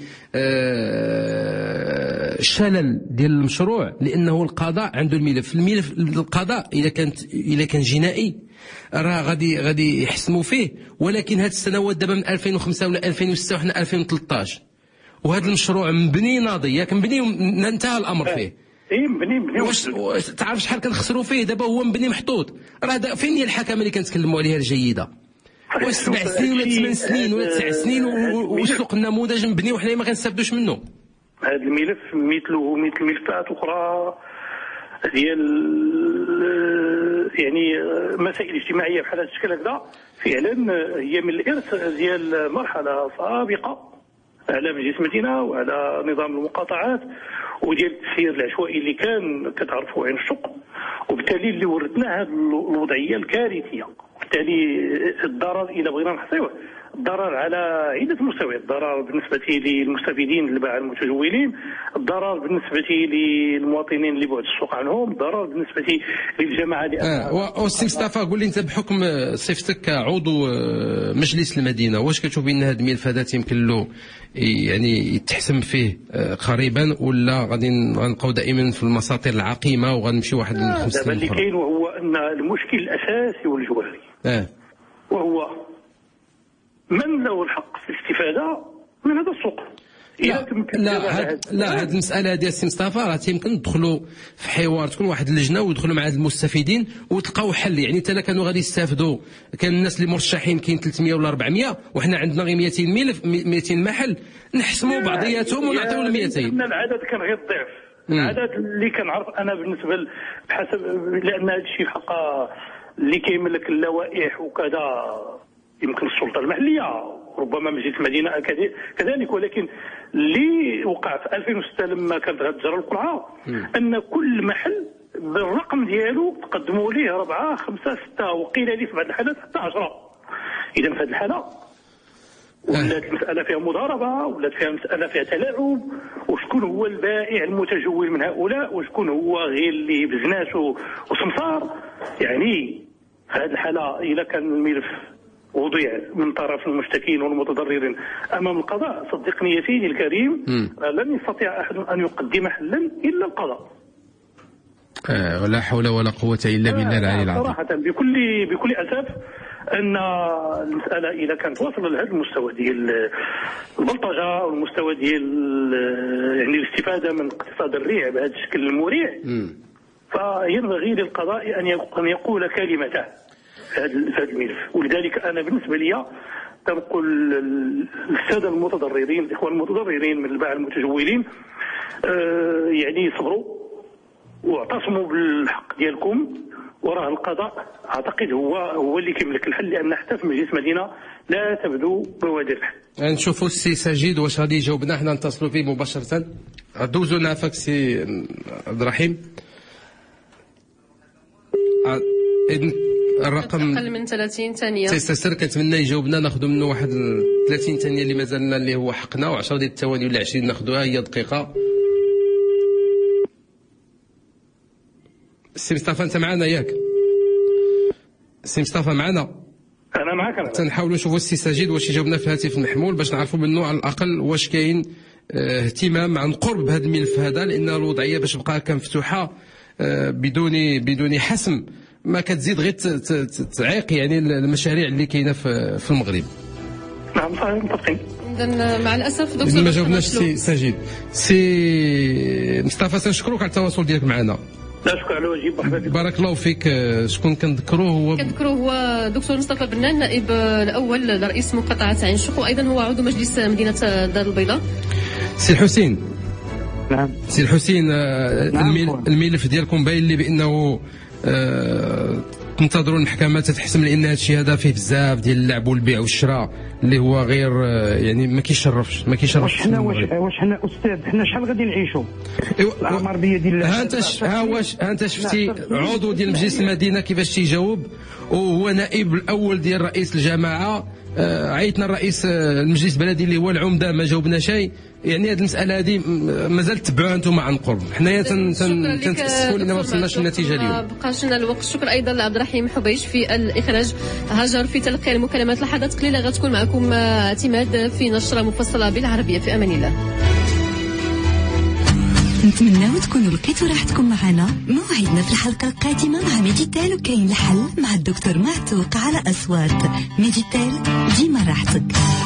شلل ديال المشروع، لأنه القضاء عنده الملف القضاء إذا كان جنائي راه غادي يحسموا فيه، ولكن هاد السنوات دابا من 2005 ولا 2006 وحنا 2013 وهذا المشروع مبني ناضي، ياك مبني انتهى الامر فيه. مبني واش تعرف شحال كنخسروا فيه دابا؟ هو مبني محطوط. راه فين هي الحكمه اللي كنتكلموا عليها الجيده؟ واش 7 سنين ولا 8 سنين ولا 9 سنين والسوق النموذج مبني وحنا ما كنستافدوش منه؟ هذا الملف مثله مثل ملفات اخرى ديال يعني مسائل اجتماعيه بحال هذا الشكل هكذا، فعلا هي من الارث ديال مرحله سابقه على مجلس المدينه وعلى نظام المقاطعات وديال التسيير العشوائي اللي كان كتعرفوا عين السوق، وبالتالي اللي ورثنا هذه الوضعيه الكارثيه. وبالتالي الضرر الى بغينا نحصيوه، الضرر على عدة مستويات، الضرر بالنسبة للمستفيدين الباعة المتجولين، الضرر بالنسبة للمواطنين اللي بعد السوق عنهم، الضرر بالنسبة للجماعة وسي مصطفى قول لي انت بحكم صفتك كعضو مجلس المدينة، واش كتشوف ان هذا الملف هذا يمكن له يعني يتحسم فيه قريبا، ولا غادي نبقاو دائما في المساطر العقيمة وغنمشي واحد ل5 سنين؟ اللي كاين وهو ان المشكل الاساسي والجوهري وهو من له الحق في الاستفاده من هذا السوق. لا هذه المساله ديال السي مصطفى راه يمكن ندخلوا في حوار، تكون واحد اللجنه ويدخلوا مع المستفيدين وتلقاو حل. يعني حتى كانوا غادي يستافدوا، كان الناس اللي مرشحين كاين 300 ولا 400 وحنا عندنا غير 200 محل، نحسموا بعضياتهم ونعطيو ال 200. العدد كان غير الضعف. العدد اللي كنعرف انا بالنسبه بحسب، لان هذا الشيء حقا اللي كيملك اللوائح وكذا يمكن السلطه المحليه، ربما مجلس المدينه كذلك، ولكن اللي وقع في 2006 لما كانت غتجرى القرعه ان كل محل بالرقم ديالو تقدموا ليه 4 5 6 وقيل لي في بعض الحالات حتى 10. اذا في هذه الحاله ولات المساله فيها مضاربه، ولات فيها مساله فيها تلاعب، وشكون هو البائع المتجول من هؤلاء، وشكون هو غير اللي بزناس وسمسار. يعني في هذه الحاله اذا كان الملف وضع من طرف المشتكين والمتضررين امام القضاء، صدقني يا سيدي الكريم لن يستطيع احد ان يقدم حلا الا القضاء. ولا حول ولا قوه الا بالله العلي العظيم. صراحه بكل اسف ان المساله اذا كانت واصله لهذا المستوى ديال البلطجه والمستوى ديال يعني الاستفاده من اقتصاد الريع بهذا الشكل المريع، فينبغي للقضاء ان يقول كلمته في هذا الملف. ولذلك انا بالنسبه لي تنقل الساده المتضررين، الاخوان المتضررين من الباعة المتجولين، يعني صبروا واعتصموا بالحق ديالكم، وراه القضاء اعتقد هو اللي كيملك الحل، لان حتى في مجلس المدينه لا تبدو بوادر الحل. نشوفوا السي سجيد واش غادي يجاوبنا، حنا نتصلوا فيه مباشره. دوزوا لنا فاك سي عبد الرحيم. الرقم اقل من 30 ثانيه. سيستر كنتمنى يجاوبنا، ناخذ منه واحد 30 ثانيه اللي مازالنا اللي هو حقنا، و10 ديال الثواني ولا 20 ناخذوها، هي دقيقه. سي مصطفى انت معنا ياك؟ سي مصطفى معنا؟ انا معك. تنحاولوا نشوفوا السي ساجد واش يجاوبنا في الهاتف المحمول باش نعرفوا منه على الاقل واش كاين اهتمام عن قرب بهذا الملف هذا، لان الوضعيه باش تبقى مفتوحه بدون حسم ما كتزيد غير تعيق يعني المشاريع اللي كاينه في المغرب. نعم صحيح متفقين. اذا مع الاسف دكتور ما جاوبناش سي ساجد. سي مصطفى تنشكروك على التواصل ديالك معنا. لا شكرا على الواجب. مرحبا بك. بارك الله فيك. شكون كنذكروه هو دكتور مصطفى بنان، النائب الاول لرئيس مقاطعه عين الشيخ، وايضا هو عضو مجلس مدينه دار البيضاء. سي الحسين. نعم سي الحسين. الملف ديالكم باين لي بانه تنتظروا المحكمه تتحسم، لان هذا الشيء هذا فيه بزاف ديال اللعب والبيع والشراء اللي هو غير يعني ما كيشرفش. واش حنا استاذ حنا شحال غادي نعيشوا العمريه ديال ها انت شفتي عضو ديال مجلس المدينه كيفاش تيجاوب، وهو نائب الاول ديال رئيس الجماعه. عيطنا الرئيس المجلس البلدي اللي هو العمده ما جاوبنا شيء. يعني هذه المساله هذه مازال تبعوها انتم عن قرب. حنايا تنتاسفوا لان ما وصلناش للنتيجه اليوم. بقاش لنا الوقت. شكرا ايضا لعبد الرحيم حبيش في الاخراج، هاجر في تلقي المكالمات. لحظات قليله غتكون معكم اعتماد في نشره مفصله بالعربيه. في امان الله. نتمنى تكونوا لقيتوا راحتكم معنا. موعدنا في الحلقه القادمه مع ميديتال، وكاين الحل مع الدكتور معتوق على اصوات. ميديتال ديما راحتك.